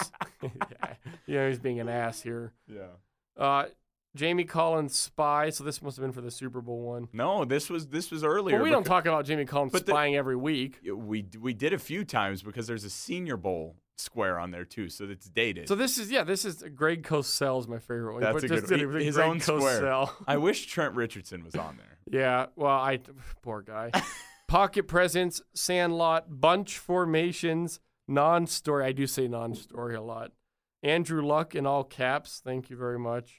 You know, he's being an ass here. Yeah. Uh, Jamie Collins spy. So this must have been for the Super Bowl one. No, this was this was earlier. Well, we don't becau- talk about Jamie Collins But the- spying every week. We we did a few times because there's a Senior Bowl square on there too, so it's dated. So this is yeah, this is Greg Cosell is my favorite one. He That's put- a just good did one. it with His Greg own square. Cosell. I wish Trent Richardson was on there. Yeah, well, I poor guy. Pocket presence, Sandlot, bunch formations, non-story. I do say non-story a lot. Andrew Luck in all caps. Thank you very much.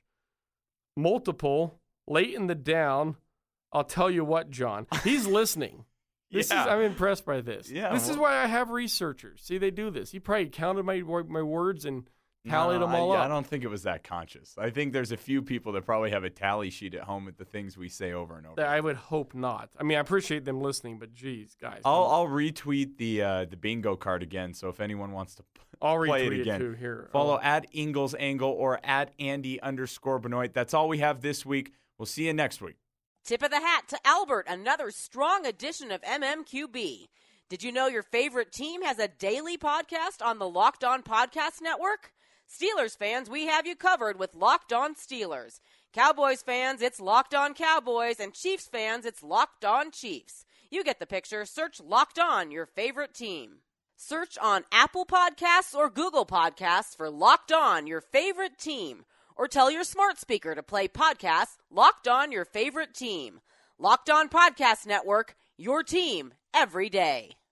Multiple, late in the down. I'll tell you what, John. He's listening. This Yeah. is I'm impressed by this. Yeah, This is well- why I have researchers. See, they do this. He probably counted my my words and tallied No, them all I, up. I don't think it was that conscious. I think there's a few people that probably have a tally sheet at home with the things we say over and over. I would hope not. I mean, I appreciate them listening, but geez, guys. I'll come on. I'll retweet the uh, the bingo card again. So if anyone wants to p- I'll play retweet it again, too here. follow Oh. at Ingles Angle or at Andy underscore Benoit. That's all we have this week. We'll see you next week. Tip of the hat to Albert, another strong edition of M M Q B. Did you know your favorite team has a daily podcast on the Locked On Podcast Network? Steelers fans, we have you covered with Locked On Steelers. Cowboys fans, it's Locked On Cowboys. And Chiefs fans, it's Locked On Chiefs. You get the picture. Search Locked On, your favorite team. Search on Apple Podcasts or Google Podcasts for Locked On, your favorite team. Or tell your smart speaker to play podcasts Locked On, your favorite team. Locked On Podcast Network, your team every day.